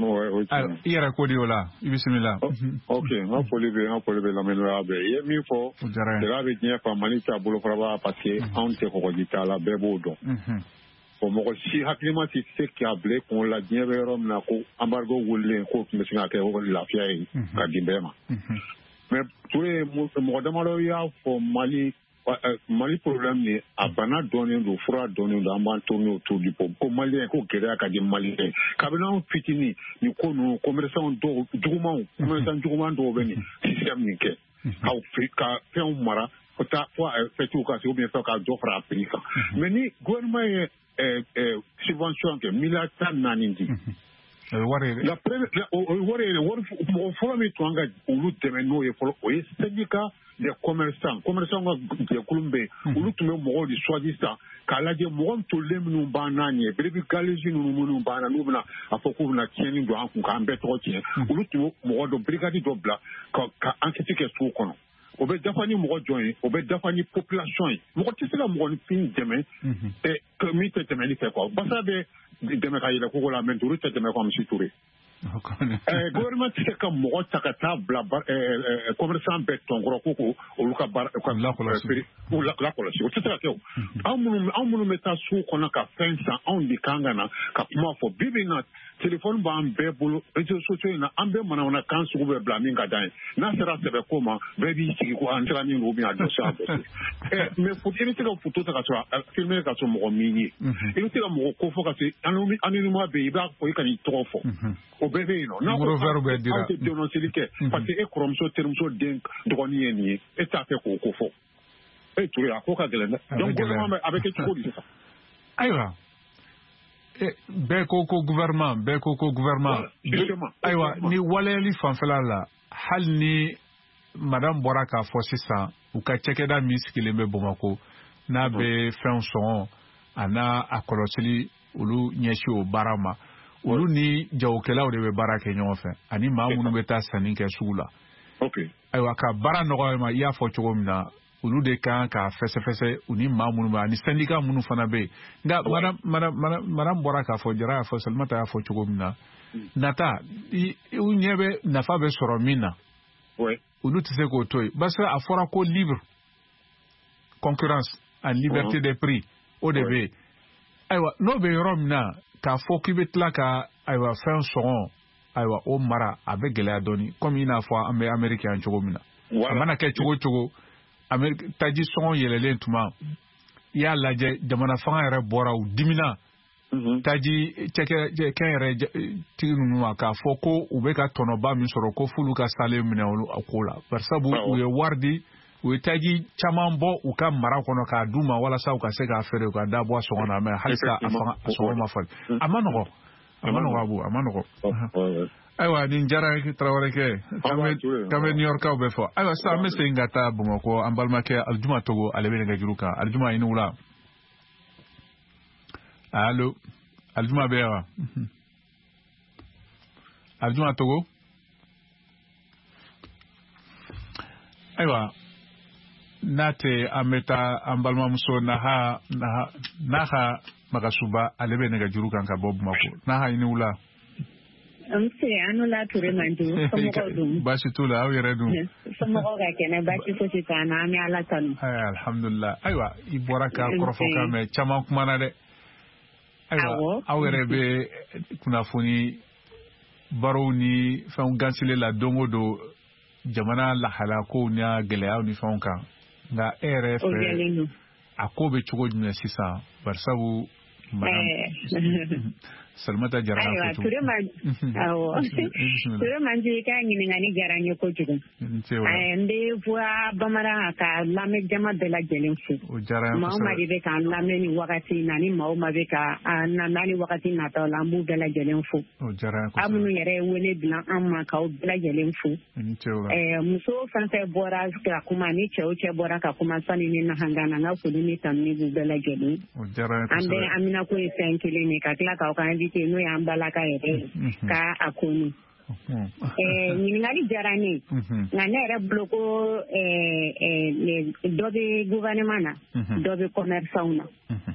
Ira kodi ola, bismillah. Okay, on polibe la menura be. Ye mi fo. Dera be nya fa manita bolo fraba parce que on te ko dita la bebo don. Ko mo ko si haklima ti se ki able ko la nya be rom na ko embargo wolle ko mesinga ke ko la fiai ka dimbema. Mais tout mo demalo ya fo Mali problème ni abana donné do fura donné do amban tourner autour du peuple ko malien ko kera ka di malien kabina fitini ni ko no commerçant do juguman do beni système ni ke ka Afrika fait un mara ta fois fait tout ka c'est bien ça ka do fra Afrika mais ni gouvernement subvention ke milata nanindi la première on faut mettre en garde au temeno et faut syndicat des commerçants de Colombie ou tout le monde du soi-disant kala je mo to lemnu bananye bebi galeji nu munu bana nubna afoko na tieni do anku ka mbeto tie ou tout mo do brigade do bla ka enquête ke so kono obe dafani mo join obe dafani population mo ko tisela mo ni fin demain et que mi te demain ni fait quoi basa be demain ka yele ko la menturu te demain comme si touré gouvernement c'est comme mo takata bla commerçant beton groko o luka bar ko la kolasi o titela ke amunu meta su kona ka 500 on di kangana ka kuma fo bibina téléphone ba ambe bolo réseaux sociaux na ambe mana na kansu go be blaminga dai na sera sebe koma bebi sigi ko antela ni no bi adosa mais faut dire que photo ta ka filmer ka so mo mini il te mo ko fo ka se anonymement be ba ko ikani trofo o bebe no na ko verbe dira dénoncer que parce que e kromso termso den dogoni eni et ça fait ko fo et tu ya ko ka gelenda donc gouvernement avec tout ça aywa beko gouvernement aywa ni waleli fanfala la hal ni madame Boraka Fossisa ou ka chekeda miskile be Bamako na be fen son ana akolosili ulu nyeshi o barama ulu ni jawkela o de be barake nyofe ani mamunu beta saninke sugula okay aywa ka bara no ma ya fo chogomna ulu de kan ka fese uni mamunu ba ni syndicat munu fana be nga madame Boraka fo jara fo salmata ya fo chogomna nata u nyebe nafa be soromina ouais ulu tise ko toy basa afora ko libre concurrence en liberté des prix au début aywa no be romna ka fo kibetla ka aywa fin son aywa o mara avec gela doni comme ina fo américain chogomina amana ke chogo Amerika taji son yelele tuma ya laje jamana fanga yɛrɛ bɔra u dimina taji cɛkɛ yɛrɛ tigi ninnu k'a fɔ ko u bɛ ka tɔnɔba min sɔrɔ ko fulu ka sale minɛ olu a ko la barisabu u ye wari di u ye taji caman bɔ u ka mara kɔnɔ k'a d'u ma walasa u ka se k'a feere u ka da bɔ a sɔngɔ na mɛ halisa a sɔngɔ ma falen a ma nɔgɔ Abu a ma nɔgɔ aywa ni jara Traoré ke kame New York be fo aywa sa me se ngata Bamako ambalma ke aljuma Togo alebe nga juruka aljuma inu wula allo aljuma be wa aljuma Togo aywa nate ameta ambalma muso naha magasuba alebe nga juruka ka bob mako naha inu wula amse anula ture mandu somogodum bashi tula aw yere dum somogoga kene bashi fosi kana ami ala tanu alhamdulillah aywa iboraka korfoka me chama kumana de aywa aw yere be kuna funi baroni fa gansile la dongo do jamana la halako nya geleaw ni fonka nga RF akobe chugo dum sisa barsabu Salmata Jara. Aiwa, Ture manji ka ɲininkali diyara n ye kojugu. N bɛ voix bamanan ka lamɛn jama bɛɛ lajɛlen fo. Maa o maa de bɛ k'an lamɛn ni wagati in na ni maa o maa bɛ ka na ni wagati nataw la an b'u bɛɛ lajɛlen fo. Aw minnu yɛrɛ ye wele bila an ma k'aw bɛɛ lajɛlen fo. Muso fɛn fɛn bɔra ka kuma ni cɛ o cɛ bɔra ka kuma sani ni nahangana n ka foli ni tanuni b'u bɛɛ lajɛlen. An bɛ Amina ko ye fɛn kelen de ka tila k'aw ka invité n'o y'an balaka yɛrɛ ka a konu. Ɲininkali diyara ne ye nka ne yɛrɛ bolo ko dɔ bɛ gouvernement na dɔ bɛ commerçants na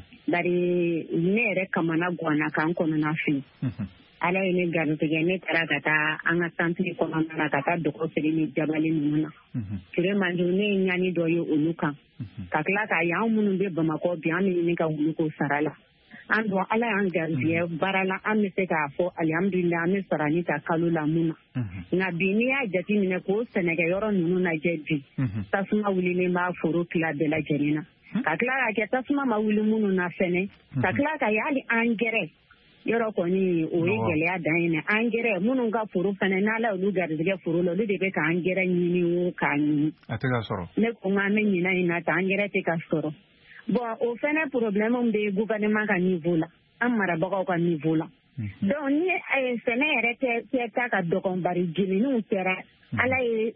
bari ne yɛrɛ kamana ganna k'an kɔnɔna fili. Ala ye ne garijɛgɛ ne taara ka taa an ka centre kɔnɔna na ka taa dɔgɔ feere ni jabali ninnu na. Ture manjo ne ye ɲani dɔ ye olu kan ka tila k'a ye anw minnu bɛ Bamakɔ bi an bɛ ɲini ka wuli k'o sara la. An don Ala y'an garijɛgɛ baara la an bɛ se k'a fɔ alhamdulilayi an bɛ sarani ta kalo la mun na. Nka bi n'i y'a jateminɛ k'o sɛnɛkɛyɔrɔ ninnu lajɛ bi tasuma wulilen b'a foro tila bɛɛ lajɛlen na. Ka tila k'a kɛ tasuma ma wuli minnu na fɛnɛ ka tila ka ye hali angɛrɛ yɔrɔ kɔni o ye gɛlɛya dan ye angɛrɛ minnu ka foro fɛnɛ n'Ala y'olu garijɛgɛ foro la olu de bɛ ka angɛrɛ ɲini o k'a ɲini. A tɛ ka sɔrɔ. Ne ko n k'an bɛ ɲina in na tan angɛrɛ tɛ ka sɔrɔ. Bon o fɛnɛ problème bɛ gouvernement ka niveau la an marabagaw ka niveau la. Donc ni sɛnɛ yɛrɛ tɛ ta ka dɔgɔn bari jeniniw kɛra Ala ye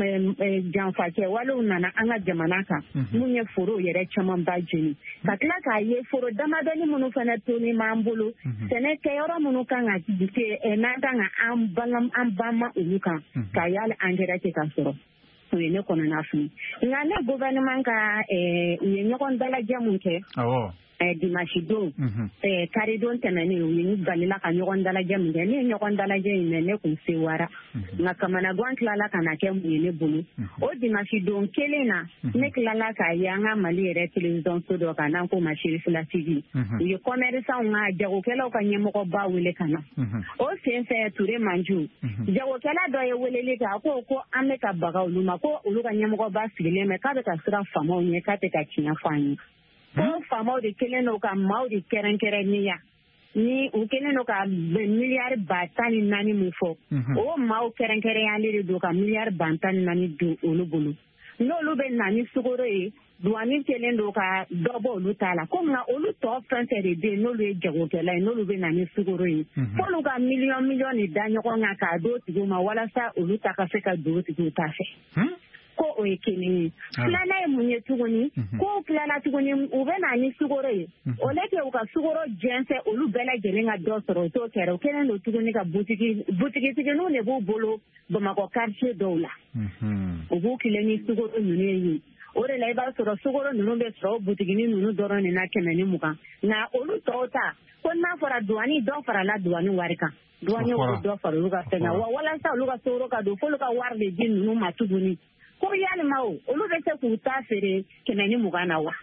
janfa kɛwalew nana an ka jamana kan mun ye foro yɛrɛ camanba jeni ka tila k'a ye foro damadɔni minnu fana tonen b'an bolo sɛnɛ kɛyɔrɔ minnu kan ka n'an kan ka an banma olu kan k'a ye hali angɛrɛ tɛ ka sɔrɔ. O ye ne kɔnɔna fili nka ne gouvernement ka u ye ɲɔgɔn dalajɛ mun kɛ dimanche don karidon tɛmɛnen u ye balila ka ɲɔgɔn dalajɛ min kɛ ne ye ɲɔgɔn dalajɛ in mɛn ne kun sewara nka kamanagan tilala ka na kɛ mun ye ne bolo o dimanche don kelen na ne tilala k'a ye an ka Mali yɛrɛ télévision so dɔ kan n'an ko ma Sherifila TV u ye commerçants ka jagokɛlaw ka ɲɛmɔgɔba wele ka na o sen fɛ Ture Manju jagokɛla dɔ ye weleli kɛ a ko an bɛ ka baga olu ma ko olu ka ɲɛmɔgɔba sigilen bɛ k'a bɛ ka siran faamaw ɲɛ k'a tɛ ka tiɲɛ fɔ an ye. Ko faamaw de kelen don ka maaw de kɛrɛnkɛrɛnnenya ni u kelen don ka miliyari 14 min fɔ o maaw kɛrɛnkɛrɛnyalen de don ka miliyari 14 don olu bolo n'olu bɛ na ni sukaro ye douane kelen don ka dɔ bɔ olu ta la ko nka olu tɔ fɛn fɛn de bɛ yen n'olu ye jagokɛla ye n'olu bɛ na ni sukaro ye f'olu ka miliyɔn de da ɲɔgɔn kan k'a d'o tigiw ma walasa olu ta ka se ka don o tigiw ta fɛ. Ko o ye kelen ye filanan ye mun ye tuguni ko tilala tuguni u bɛ na ni sukaro ye o le kɛ u ka sukaro jɛnsɛn olu bɛɛ lajɛlen ka dɔ sɔrɔ o t'o kɛra o kɛlen don tuguni ka butigitigininw de b'u bolo Bamakɔ quartier dɔw la u b'u kilen ni sukaro ninnu ye o de la i b'a sɔrɔ sukaro ninnu bɛ sɔrɔ o butiginin ninnu dɔrɔn de na 120 nka olu tɔw ta ko n'a fɔra douane dɔ farala douane wari kan douane ko dɔ fara olu ka fɛn na wa walasa olu ka sukaro ka don f'olu ka wari de di ninnu ma tuguni. Ko yalima olu bɛ se k'u ta feere 120 na wa?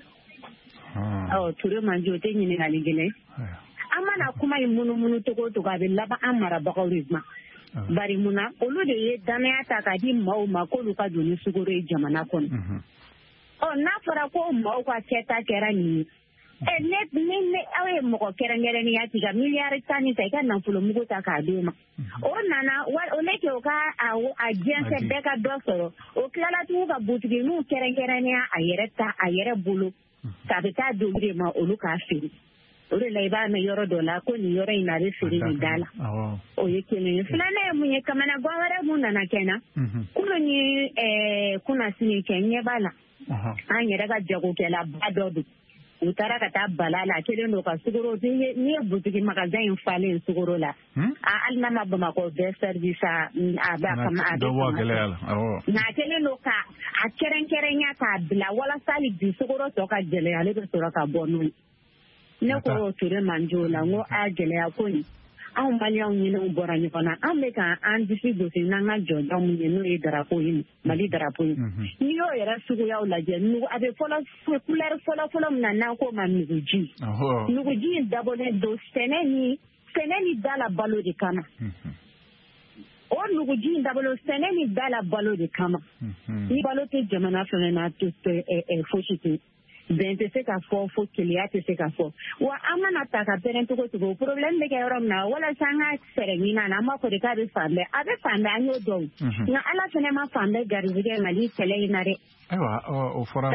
Ture Manji o tɛ ɲininkali gɛlɛn an mana kuma in munumunu cogo o cogo a bɛ laban an marabagaw de ma bari mun na olu de ye danaya ta k'a di maaw ma k'olu ka don ni sukaro ye jamana kɔnɔ n'a fɔra ko maaw ka kɛta kɛra nin ye ne aw ye mɔgɔ kɛrɛnkɛrɛnnenya k'i ka miliyari 10 ta i ka nafolomugu ta k'a d'o ma o nana o ne kɛ o ka a jɛnsɛn bɛɛ ka dɔ sɔrɔ o tilala tugu ka butiginiw kɛrɛnkɛrɛnnenya a yɛrɛ bolo k'a bɛ taa di olu de ma olu k'a feere o de la i b'a mɛn yɔrɔ dɔ la ko nin yɔrɔ in na a bɛ feere nin da la o ye kelen ye filanan ye mun ye kamanagan wɛrɛ mun nana kɛ na kulu ni kunnasini kɛ ɲɛ b'a la an yɛrɛ ka jagokɛlaba dɔ don u taara ka taa bala la kelen don ka sukaro n'i ye butigi magasin in falen sukaro la hali n'a ma Bamakɔ bɛɛ service a bɛ nka kelen don ka a kɛrɛnkɛrɛnya k'a bila walasa hali bi sukaro tɔ ka gɛlɛya ale bɛ sɔrɔ ka bɔ n'o ye ne ko Ture Manji o la n ko a gɛlɛya ko nin anw maliyɛnw ɲinɛw bɔra ɲɔgɔn na an bɛ ka an disi gosi n'an ka jɔnjɔn mun ye n'o ye drapeau ye Mali drapeau ye n'i y'o yɛrɛ suguyaw lajɛ a bɛ couleur fɔlɔ min na n'an k'o ma nuguji nuguji in dabɔlen don sɛnɛ ni dala balo de kama o nuguji in dabɔlen sɛnɛ ni dala balo de kama ni balo tɛ jamana fana na fosi tɛ bɛn tɛ se ka fɔ fo keleya tɛ se ka fɔ wa an mana ta ka bɛrɛn cogo cogo problème bɛ kɛ yɔrɔ min na walasa an ka fɛɛrɛ ɲini a la an b'a fɔ de k'a bɛ fan bɛɛ a bɛ fan bɛɛ an y'o dɔn nka ala fana ma fan bɛɛ garijɛgɛ Mali kɛlɛ in na dɛ o fɔra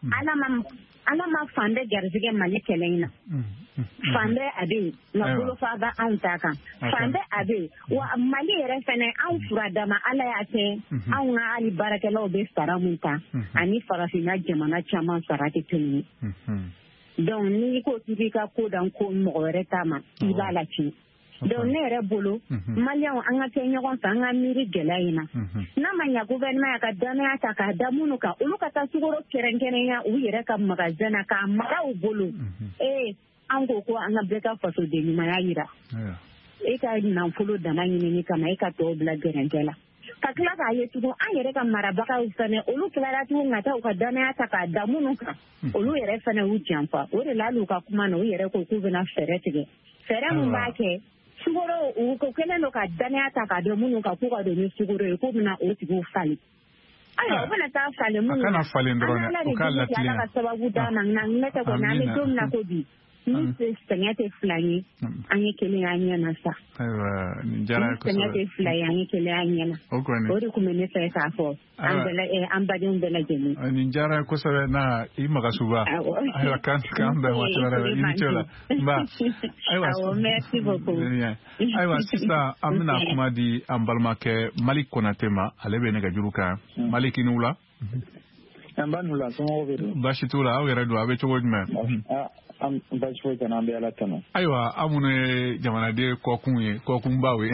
ala ma fan bɛɛ garijɛgɛ Mali kɛlɛ in na fan bɛɛ a bɛ yen nka bolofa bɛ anw ta kan fan bɛɛ a bɛ yen wa Mali yɛrɛ fana anw fura dama ala y'a kɛ anw ka hali baarakɛlaw bɛ sara mun ta ani farafinna jamana caman sara tɛ kelen ye donc n'i ko k'i b'i ka ko dan ko mɔgɔ wɛrɛ ta ma i b'a la tiɲɛ donc ne yɛrɛ bolo maliyɛnw an ka kɛ ɲɔgɔn fɛ an ka miiri gɛlɛya in na n'a ma ɲɛ gouvernement ka danaya ta k'a da minnu kan olu ka taa sukaro kɛrɛnkɛrɛnya u yɛrɛ ka magasin na k'a mara u bolo an ko an ka bɛɛ ka fasoden ɲumanya yira e ka nafolo dama ɲinini kama e ka tɔw bila gɛrɛnkɛ la ka tila k'a ye tugun an yɛrɛ ka marabagaw fana olu tilara tugun ka taa u ka danaya ta k'a da minnu kan olu yɛrɛ fana y'u janfa o de la hali u ka kuma na u yɛrɛ ko k'u bɛna fɛɛrɛ tigɛ fɛɛrɛ min b'a kɛ sukaro u kɛlen don ka danaya ta k'a dɔn minnu kan k'u ka don ni sukaro ye k'u bɛna o tigiw falen ayiwa u bɛna taa falen minnu na an ala de jigi ala ka sababu d'a ma nka ne tɛ kɔni an bɛ don min na ko bi ni sɛgɛn tɛ fila ye an ye kelen an ɲɛna sa ni sɛgɛn tɛ fila ye an ye kelen an ɲɛna o de tun bɛ ne fɛ k'a fɔ an badenw bɛɛ lajɛlen nin diyara ye kosɛbɛ na i magasuba ayiwa k'an bɛn waati wɛrɛ i ni ce la nba merci beaucoup ayiwa sisan an bɛna kuma di an balimakɛ Malik Konate ma ale bɛ nɛgɛjuru kan Malik i ni wula an b'a n'u la somɔgɔw bɛ don baasi t'u la aw yɛrɛ don a bɛ cogo jumɛn baasi foyi tɛ an bɛ ala tanu ayiwa an minnu ye jamanaden kɔkun ye kɔkunbaw ye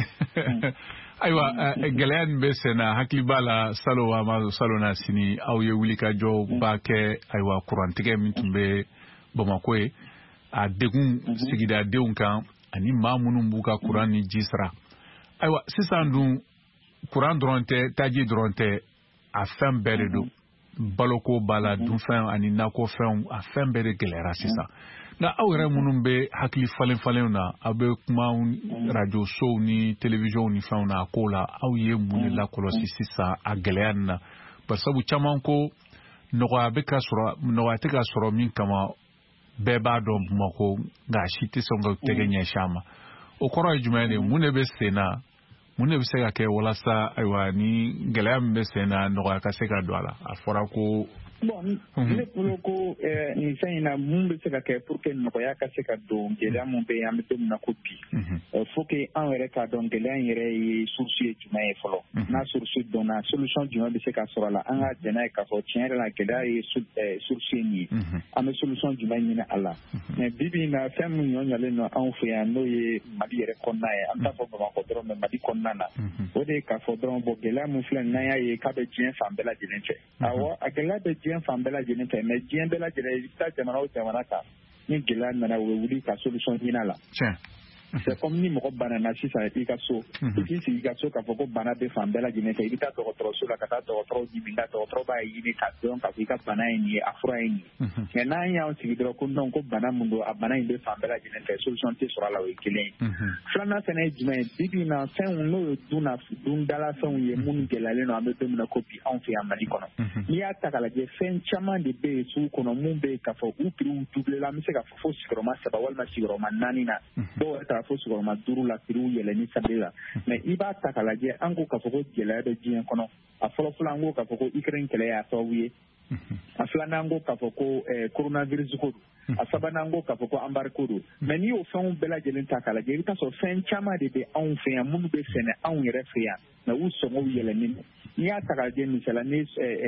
ayiwa gɛlɛya min bɛ sen na hakili b'a la salon na sini aw ye wulikajɔba kɛ ayiwa kurantigɛ min tun bɛ Bamako ye a degun sigidadenw kan ani maa minnu b'u ka kuran ni ji sara ayiwa sisan dun kuran dɔrɔn tɛ taji dɔrɔn tɛ a fɛn bɛɛ de don baloko b'a la dunfɛn ani nakɔfɛnw a fɛn bɛɛ de gɛlɛyara sisan nka aw yɛrɛ minnu bɛ hakili falen na aw bɛ kuma radio sow ni télévision ni fɛnw na a ko la aw ye mun de lakɔlɔsi sisan a gɛlɛya nin na barisabu caman ko nɔgɔya tɛ ka sɔrɔ min kama bɛɛ b'a dɔn Bamako nka a si tɛ sɔn ka tɛgɛ ɲɛsin a ma o kɔrɔ ye jumɛn de mun de bɛ sen na mun de bɛ se ka kɛ walasa ayiwa ni gɛlɛya min bɛ sen na nɔgɔya ka se ka don a la a fɔra ko bon ne bolo ko nin fɛn in na mun bɛ se ka kɛ pour que nɔgɔya ka se ka don gɛlɛya mun bɛ yen an bɛ don min na ko bi faut que an yɛrɛ k'a dɔn gɛlɛya in yɛrɛ ye source ye jumɛn ye fɔlɔ n'a source dɔnna solution jumɛn bɛ se ka sɔrɔ a la an ka jɛn n'a ye k'a fɔ tiɲɛ yɛrɛ la gɛlɛya ye source ye nin ye an bɛ solution jumɛn ɲini a la mais bi bi in na fɛn min ɲɔɲalen don anw fɛ yan n'o ye Mali yɛrɛ kɔnɔna ye an t'a fɔ Bamako dɔrɔn mais Mali kɔnɔna na o de ye k'a fɔ dɔrɔn bon gɛlɛya min filɛ n'an y'a ye k'a bɛ diɲɛ fan bɛɛ lajɛlen fɛ awɔ a gɛlɛya bɛ diɲɛ fan bɛɛ lajɛlen fɛ mais diɲɛ bɛɛ lajɛlen i bɛ taa jamana o jamana kan ni gɛlɛya nana u bɛ wuli ka solution ɲini a la c'est comme ni mɔgɔ banana sisan i ka so i k'i sigi i ka so k'a fɔ ko bana bɛ fan bɛɛ lajɛlen fɛ i bɛ taa dɔgɔtɔrɔso la ka taa dɔgɔtɔrɔw ɲininka dɔgɔtɔrɔ b'a ɲini k'a dɔn k'a fɔ i ka bana ye nin ye a fura ye nin ye mais n'an y'an sigi dɔrɔn ko non ko bana mun don a bana in bɛ fan bɛɛ lajɛlen fɛ solution tɛ sɔrɔ a la o ye kelen ye filanan fana ye jumɛn ye bi bi in na fɛnw n'o ye dundala fɛnw ye minnu gɛlɛyalen don an bɛ don min na ko bi anw fɛ yan Mali kɔnɔ n'i y'a ta k'a lajɛ fɛn caman de bɛ yen sugu kɔnɔ mun bɛ yen k'a fɔ u prix doublé la an bɛ se k'a fɔ fo sigiyɔrɔma 3 walima sigiyɔrɔma 4 na dɔw yɛrɛ taara fo sigiyɔrɔma 5 la prix yɛlɛnni sabili la mais i b'a ta k'a lajɛ an ko k'a fɔ ko gɛlɛya bɛ diɲɛ kɔnɔ a fɔlɔ an ko k'a fɔ ko Ukraine kɛlɛ y'a sababu ye a filanan an ko k'a fɔ ko coronavirus ko don a sabanan an ko k'a fɔ ko embargo don mais n'i y'o fɛnw bɛɛ lajɛlen ta k'a lajɛ i bɛ taa sɔrɔ fɛn caman de bɛ anw fɛ yan minnu bɛ sɛnɛ anw yɛrɛ fɛ yan mais u sɔngɔw yɛlɛnnen don n'i y'a ta k'a lajɛ misala ni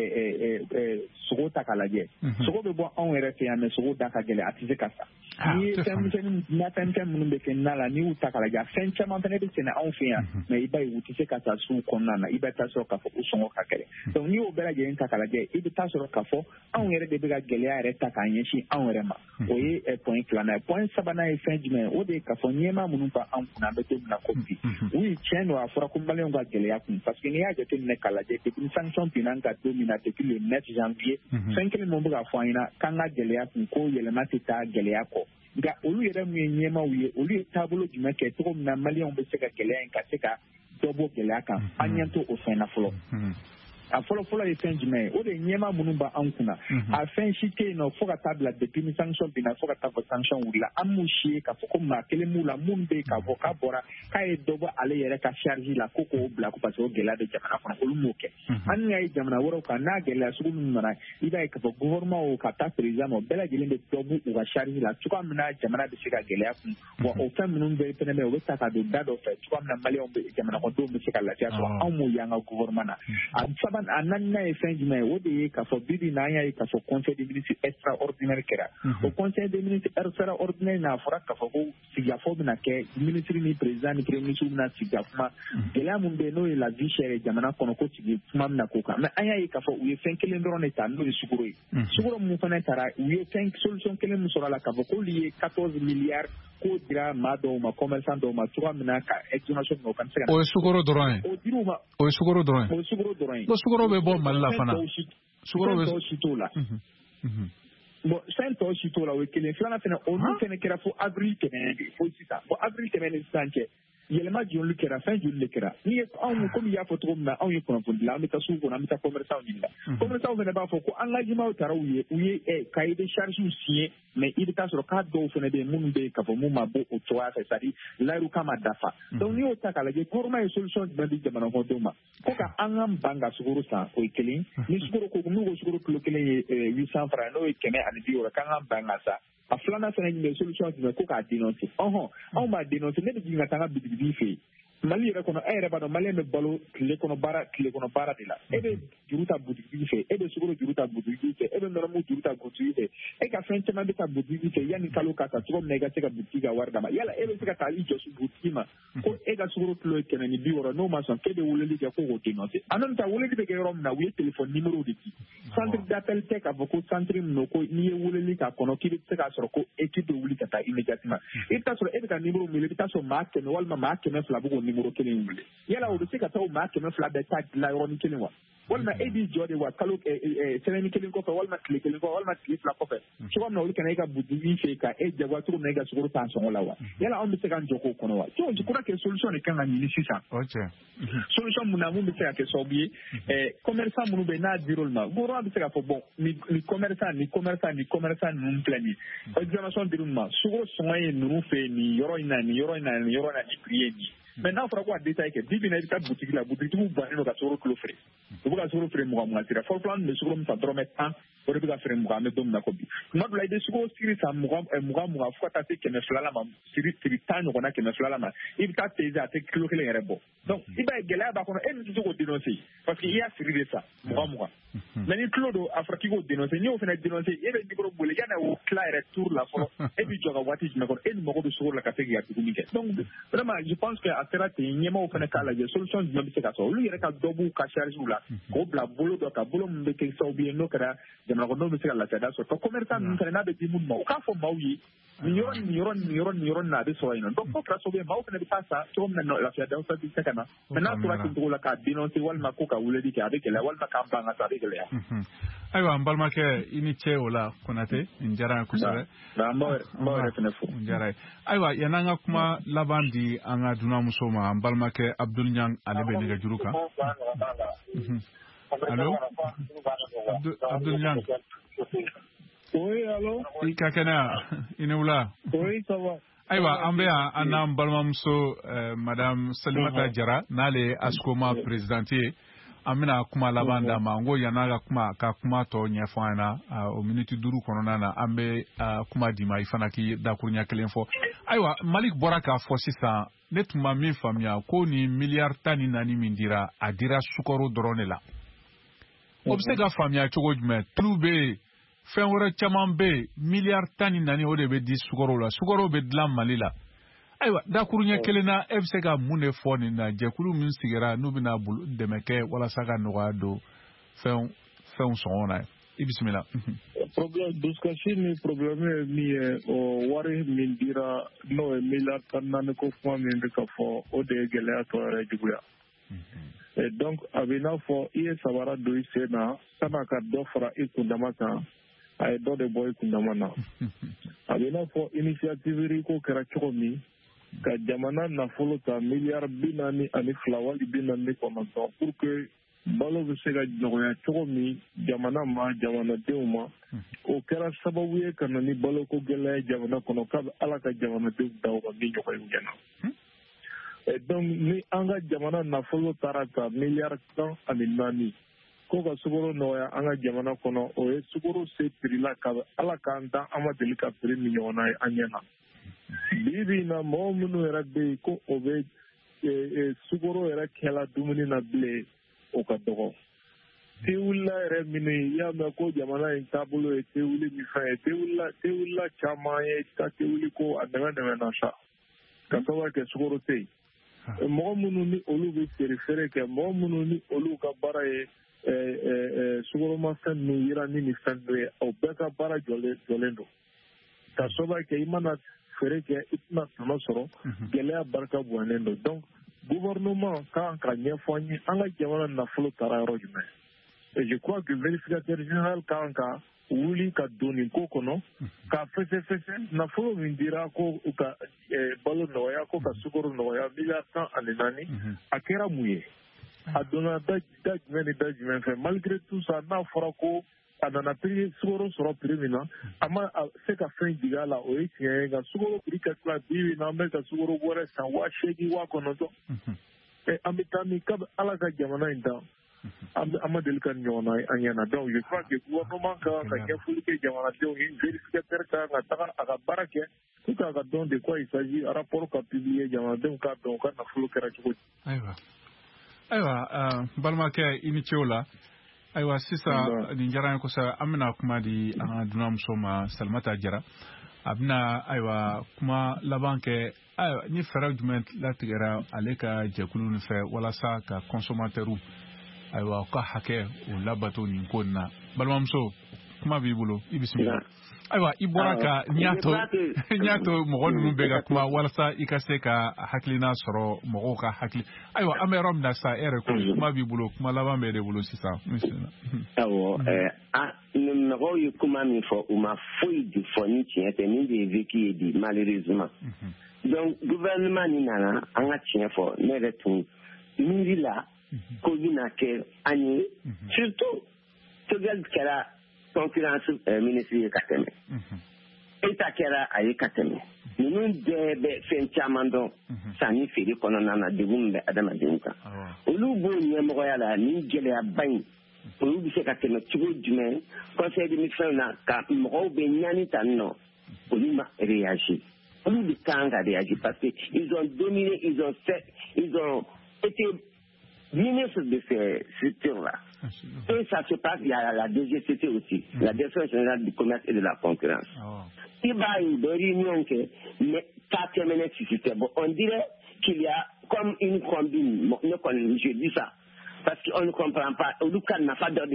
sogo ta k'a lajɛ sogo bɛ bɔ anw yɛrɛ fɛ yan mais sogo da ka gɛlɛn a tɛ se ka sa n'i ye fɛn minnu bɛ kɛ na la n'i y'u ta k'a lajɛ fɛn caman fana bɛ sɛnɛ anw fɛ yan mais i b'a ye u tɛ se ka sa sugu kɔnɔna na i bɛ taa sɔrɔ k'a fɔ u sɔngɔ ka gɛlɛn donc n'i y'o bɛɛ lajɛlen ta k'a lajɛ i bɛ taa sɔrɔ k'a fɔ anw yɛrɛ de bɛ ka gɛlɛya yɛrɛ ta k'a ɲɛsin anw yɛrɛ ma o ye point filanan ye point sabanan ye fɛn jumɛn ye o de ye k'a fɔ ɲɛmaa minnu bɛ anw kunna an bɛ don min na ko bi oui tiɲɛ don a fɔra ko maliyɛnw ka gɛlɛya kun parce que n'i y'a jateminɛ k'a lajɛ depuis sanction binna an kan don min na depuis le 9 janvier fɛn kelen min bɛ ka fɔ an ɲɛna k'an ka gɛlɛya kun ko yɛlɛma tɛ taa gɛlɛya kɔ nka olu yɛrɛ min ye ɲɛmaaw ye olu ye taabolo jumɛn kɛ cogo min na maliyɛnw bɛ se ka gɛlɛya in ka se ka dɔ bɔ gɛlɛya kan an ɲɛ to o fɛn na fɔlɔ a fɔlɔ ye fɛn jumɛn ye o de ɲɛma minnu b'a anw kunna a fɛn si tɛ yen nɔ fo ka taa bila depuis ni sanction binna fo ka taa fɔ sanction wulila an m'u si ye k'a fɔ ko maa kelen b'u la mun bɛ yen k'a fɔ k'a bɔra k'a ye dɔ bɔ ale yɛrɛ ka charge la ko k'o bila ko parce que o gɛlɛya bɛ jamana kɔnɔ olu m'o kɛ an y'a ye jamana wɛrɛw kan n'a gɛlɛya sugu min nana i b'a ye k'a fɔ gouvernement o ka taa président ma bɛɛ lajɛlen bɛ dɔ b'u u ka charge la cogoya min na jamana bɛ se ka gɛlɛya kun wa o fɛn minnu bɛɛ fɛnɛ bɛ o bɛ ta ka don da dɔ fɛ cogoya min na maliyɛnw bɛ jamana kɔnɔdenw bɛ se ka lafiya sɔrɔ anw m'o y'an ka gouvernement na a naaninan ye fɛn jumɛn ye o de ye k'a fɔ bibi na an y'a ye k'a fɔ conseil des ministres extraordinaire kɛra o conseil des ministres extraordinaire n'a fɔra k'a fɔ ko sigikafɔ bɛna kɛ ministre ni président ni premier ministre bɛna sigi ka kuma gɛlɛya min bɛ yen n'o ye la vie chère jamana kɔnɔ ko sigi kuma bɛna k'o kan mais an y'a ye k'a fɔ u ye fɛn kelen dɔrɔn de ta n'o ye sukaro ye sukaro mun fana taara u ye fɛn solution kelen min sɔrɔ a la k'a fɔ k'olu ye 14 milliards k'o dira maa dɔw ma commerçant dɔw ma cogoya min na ka exonération min o kan se ka o ye sukaro dɔrɔn ye o dir'u ma o ye sukaro dɔrɔn ye o ye sukaro dɔrɔn ye ko sukaro bɛ bɔ Mali la fana sukaro bɛ si t'o la bon fɛn tɔw si t'o la o ye kelen filanan fana olu fana kɛra fo avril tɛmɛnen de fo sisan bon avril tɛmɛnen sisan cɛ yɛlɛma joli kɛra fɛn joli de kɛra ni ye anw komi i y'a fɔ cogo min na anw ye kunnafoni dilan an bɛ taa sugu kɔnɔ an bɛ taa commerçant ɲininka commerçant fana b'a fɔ ko engagement taara u ye cahier de charge signé mais i bɛ taa sɔrɔ k'a dɔw fana bɛ yen minnu bɛ yen k'a fɔ mun ma bɔ o cogoya fɛ c'est à dire layiru k'a ma dafa donc n'i y'o ta k'a lajɛ gouvernement ye solution jumɛn di jamana kɔnɔdenw ma ko ka an ka ban ka sukaro san o ye kelen ni sukaro ko n'u ko sukaro kilo kelen ye 800 francs n'o ye 160 k'an ka ban ka sa a filanan fana jumɛn solution jumɛn ko k'a dénoncer anw b'a dénoncer ne bɛ jigin ka taa n ka bitigi fɛ yen Mali yɛrɛ kɔnɔ e yɛrɛ b'a dɔn maliyɛn bɛ balo tile kɔnɔ baara de la e bɛ juru ta butigi fɛ e bɛ sukaro juru ta butigi fɛ e bɛ nɔnɔmugu juru ta butigi fɛ e ka fɛn caman bɛ ta butigi fɛ yanni kalo ka ta cogo min na i ka se ka butigi ka wari d'a ma yala e bɛ se ka taa i jɔsi butigi ma ko e ka sukaro kilo ye 160 n'o ma sɔn k'e bɛ weleli kɛ ko k'o dénoncer en même temps weleli bɛ kɛ yɔrɔ min na u ye téléphone numéro de di centre d'appel tɛ k'a fɔ ko centre min don ko n'i ye weleli k'a kɔnɔ k'i bɛ se k'a sɔrɔ ko équipe bɛ wuli ka taa immédiatement i bɛ taa sɔrɔ e bɛ ka numéro wele i bɛ taa sɔrɔ maa 100 walima maa 200 bɛ k'o numéro kelen wele yala o bɛ se ka taa o maa 200 bɛɛ ta dilan yɔrɔnin kelen wa walima e b'i jɔ de wa kalo semaine kelen kɔfɛ walima tile kelen kɔfɛ walima tile fila kɔfɛ cogo min na olu kana e ka butigi fɛ ka e jagoya cogo min na e ka sukaro t'a sɔngɔ la wa yala anw bɛ se k'an jɔ k'o kɔnɔ wa donc je crois que solution de kan ka ɲini sisan solution mun na mun bɛ se ka kɛ sababu ye commerçant minnu bɛ yen n'a dir'olu ma gouvernement bɛ se k'a fɔ bon ni commerçant ninnu filɛ nin ye exonération dir'u ma sukaro sɔngɔ ye ninnu fɛ yen nin yɔrɔ in na ni prix ye nin mais n'a fɔra ko a détail kɛ bi na i bɛ taa butigi la butigiw bannen don ka sukaro kilo feere u bɛ ka sukaro feere 20 sira fɔlɔ fɔlɔ an tun bɛ sukaro min san dɔrɔmɛ 10 o de bɛ ka feere 20 an bɛ don min na ko bi tuma dɔ la i bɛ sukaro siri san 20 fo ka taa se 200 la ma siri 10 ɲɔgɔnna 200 la ma i bɛ taa peser a tɛ kilo kelen yɛrɛ bɔ donc i b'a ye gɛlɛya b'a kɔnɔ e min tɛ se k'o dénoncer parce que i y'a siri de sa 20 mais ni kilo don a fɔra k'i k'o dénoncer n'i y'o fana dénoncer e bɛ numéro wele yanni o tila yɛrɛ tour la fɔlɔ e b'i jɔ ka waati jumɛn kɔnɔ e ni mago bɛ sukaro la ka se k'i ka dumuni kɛ donc vraiment je pense que a sera ten ɲɛmaaw fana k'a lajɛ solution jumɛn bɛ se ka sɔrɔ olu yɛrɛ ka dɔ b'u ka charge la k'o bila bolo dɔ ka bolo min bɛ kɛ sababu ye n'o kɛra jamana kɔnɔdenw bɛ se ka lafiya sɔrɔ ka commerçant ninnu fana n'a bɛ di minnu ma u k'a fɔ maaw ye nin yɔrɔ na a bɛ sɔrɔ yen nɔ donc n'o kɛra sababu ye maaw fana bɛ taa sa cogo min na lafiya da bɛ se ka na mais n'a tora ten cogo la k'a dénoncer walima ko ka weleli kɛ a bɛ gɛlɛya walima k'an ban ka taa a bɛ gɛlɛya. Ayiwa n balimakɛ i ni ce o la Konate n diyara n ye kosɛbɛ n b'aw yɛrɛ fana fo n diyara ye ayiwa yan'an ka kuma laban di an ka dunanmuso ma n balimakɛ Abdul Ɲang ale bɛ nɛgɛjuru kan allo Abdul Ɲang oui allo i ka kɛnɛ i ni wula oui ça va ayiwa an bɛ yan an n'an balimamuso madame Salimata Jara n'ale ye ASCOMA présidente ye an bɛna kuma laban d'a ma n ko yan'a ka kuma tɔ ɲɛfɔ an na o miniti 5 kɔnɔna na an bɛ kuma d'i ma i fana k'i dakuruɲɛ kelen fɔ ayiwa Malik bɔra k'a fɔ sisan ne tun ma min faamuya ko ni miliyari 14 min dira a dira sukaro dɔrɔn de la o bɛ se ka faamuya cogo jumɛn tulu bɛ yen fɛn wɛrɛ caman bɛ yen miliyari 14 o de bɛ di sukaro la sukaro bɛ dilan Mali la ayiwa dakuruɲɛ kelen na e bɛ se ka mun de fɔ nin na jɛkulu min sigira n'u bɛna dɛmɛ kɛ walasa ka nɔgɔya don fɛnw sɔngɔ na i bisimila. dusukasi ni problème ye min ye o wari min dira n'o ye miliyari 14 ko kuma min bɛ ka fɔ o de ye gɛlɛya tɔ yɛrɛ juguya donc a bɛ i n'a fɔ i ye sabara don i sen na san'a ka dɔ fara i kundama kan a ye dɔ de bɔ i kundama na a bɛ i n'a fɔ initiative ko kɛra cogo min ka jamana nafolo ta miliyari 42 wali 49 pour que balo bɛ se ka nɔgɔya cogo min jamana ma jamanadenw ma o kɛra sababu ye ka na ni baloko gɛlɛya jamana kɔnɔ k'a bɛ ala ka jamanadenw da o kan min ɲɔgɔn ɲɛna donc ni an ka jamana nafolo taara ta miliyari 14 ko ka sukaro nɔgɔya an ka jamana kɔnɔ o ye sukaro se prix la ka ala k'an dan an ma deli ka prix min ɲɔgɔnna ye an ɲɛna bi na mɔgɔ minnu yɛrɛ bɛ yen ko o bɛ sukaro yɛrɛ kɛla dumuni na bilen o ka dɔgɔ te wulila yɛrɛ minnu i y'a mɛn ko jamana in taabolo ye te wuli min fɛn ye te wulila caman ye ka te wuli ko a dɛmɛna sa ka sababu kɛ sukaro tɛ yen mɔgɔ minnu ni olu bɛ feere kɛ mɔgɔ minnu ni olu ka baara ye sukoromafɛn ninnu yirani ni fɛn dɔ ye o bɛɛ ka baara jɔlen don ka sababu kɛ i mana feere kɛ i tɛna tɔnɔ sɔrɔ gɛlɛya barika bonyalen don donc gouvernement kan ka ɲɛfɔ an ye an ka jamana nafolo taara yɔrɔ jumɛn et je crois que vérificateur général kan ka wuli ka don nin ko kɔnɔ ka fɛsɛfɛsɛ nafolo min dira ko u ka balo nɔgɔya ko ka sukaro nɔgɔya miliyari 14 a kɛra mun ye a donna da jumɛn ni da jumɛn fɛ malgré tout ça n'a fɔra ko a nana prix sukaro sɔrɔ prix min na a ma se ka fɛn jigin a la o ye tiɲɛ ye nka sukaro prix ka tila bi na an bɛ ka sukaro wɛrɛ san 8,000 9,000 an bɛ taa min kabi ala ka jamana in dan an ma deli ka ɲɔgɔn na an ɲɛna donc je crois que gouvernement kan ka ɲɛfɔli kɛ jamanadenw ye vérificateur kan ka taga a ka baara kɛ pour que a ka dɔn de quoi il s'agit rapport ka publier jamanadenw k'a dɔn u ka nafolo kɛra cogo di. Ayiwa balimakɛ i ni ce o la ayiwa sisan nin diyara n ye kosɛbɛ an bɛna kuma di an ka dunanmuso ma Salimata Jara a bɛna ayiwa kuma laban kɛ ayiwa ni fɛɛrɛ jumɛn latigɛra ale ka jɛkulu nin fɛ walasa ka consommateurs ayiwa ka hakɛ o labato nin ko nin na balimamuso kuma b'i bolo i bisimila ayiwa i bɔra ka n y'a to mɔgɔ ninnu bɛ ka kuma walasa i ka se ka hakilina sɔrɔ mɔgɔw ka hakili ayiwa an bɛ yɔrɔ min na sisan e yɛrɛ ko kuma b'i bolo kuma laban bɛ de bolo sisan awɔ mɔgɔw ye kuma min fɔ u ma foyi de fɔ ni tiɲɛ tɛ min de ye vécu ye bi malheureusement donc gouvernement ni nana an ka tiɲɛ fɔ ne yɛrɛ tun miiri la ko bɛna kɛ an ye surtout Togal kɛra concurrence ministre ye ka tɛmɛ Eta kɛra a ye ka tɛmɛ ninnu bɛɛ bɛ fɛn caman dɔn sanni feere kɔnɔna na degun min bɛ adamadenw kan olu b'o ɲɛmɔgɔya la ni gɛlɛyaba in olu bɛ se ka tɛmɛ cogo jumɛn conseil de ministre na ka mɔgɔw bɛ ɲani tan nɔ olu ma réagir olu de kan ka réagir parce que ils ont dominé ils ont été ministres de ces structures-là. Et ça se passe, il y a la DGCT aussi, la Direction générale du commerce et de la concurrence. Il y a une réunion qui est on dirait qu'il y a comme une combine, je dis ça, parce qu'on ne comprend pas. Au Lucan n'a pas de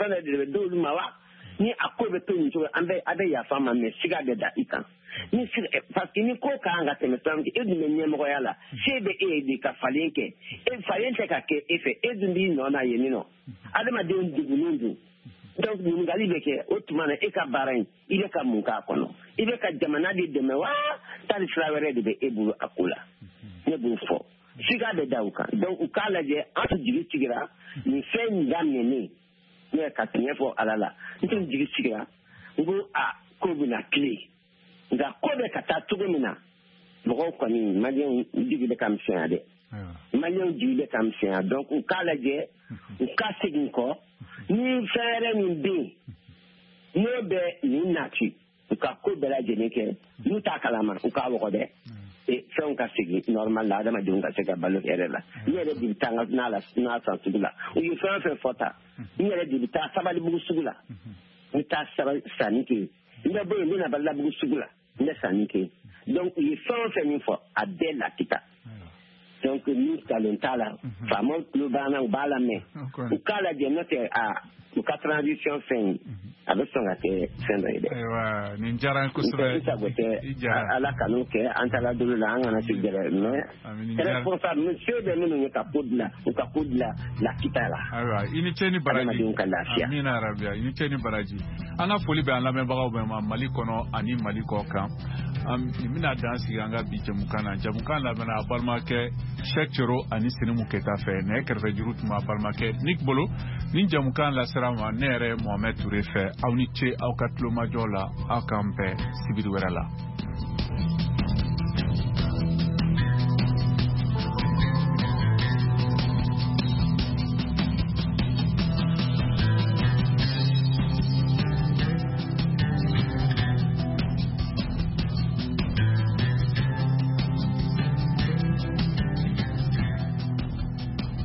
ni akobe to ni to ambe abe ya fama me siga de da ikan ni parce que ni ko ka anga teme tam ki edu menye mo yala sebe e de ka falenke e falenke ka ke efe edu ndi no na yemi no adama de ndigunundu donc ni ngali beke otumana e ka baran ile ka munka kono ile ka jamana de me wa tali flawere de be ebulu akula ne bu fo siga de da uka donc ukala je atu jigi tigira ni fe ndamne ni ne ka tiɲɛ fɔ ala la n tɛ jigi sigira n ko ko bɛna tile nka ko bɛ ka taa cogo min na mɔgɔw kɔni maliyɛnw jigi bɛ ka misɛnya dɛ maliyɛnw jigi bɛ ka misɛnya donc u k'a lajɛ u ka segin kɔ ni fɛn wɛrɛ min bɛ yen n'o bɛ nin nati u ka ko bɛɛ lajɛlen kɛ n'u t'a kalama u k'a wɔgɔ dɛ fɛnw ka segin normal la adamadenw ka se ka balo yɛrɛ la n yɛrɛ de bɛ taa n'a san sugu la u ye fɛn o fɛn fɔ ta n yɛrɛ de bɛ taa sabalibugu sugu la n bɛ taa sanni kɛ n bɛ bɔ yen n bɛ na balabugu sugu la n bɛ sanni kɛ donc u ye fɛn o fɛn min fɔ a bɛɛ la kita donc ni nkalon t'a la faamaw tulo b'an na u b'a lamɛn u k'a lajɛ n'o tɛ u ka transition fɛn a bɛ sɔn ka kɛ fɛn dɔ ye dɛ. Ayiwa nin diyara n kosɛbɛ. Ala kanu kɛ an taala dolo la an kana se gɛrɛ mais responsable monsieur bɛ minnu ye ka ko dilan u ka ko dilan la kita la. Ayiwa i ni ce ni baraji. Amina rabia i ni ce ni baraji. An ka foli bɛ an lamɛnbagaw bɛɛ ma Mali kɔnɔ ani Mali kɔ kan. Nin bɛna dan sigi an ka bi jamukan na. Jamukan lamɛnna a balimakɛ Cheikh Coro ani Sinimu Keta fɛ. Ne kɛrɛfɛ juru tun b'a balimakɛ Nick Bolo. Nin jamukan lasera ma ne yɛrɛ Mohamed Touré fɛ. Aw ni ce aw ka tulomajɔ la aw k'an bɛn sibiri wɛrɛ la.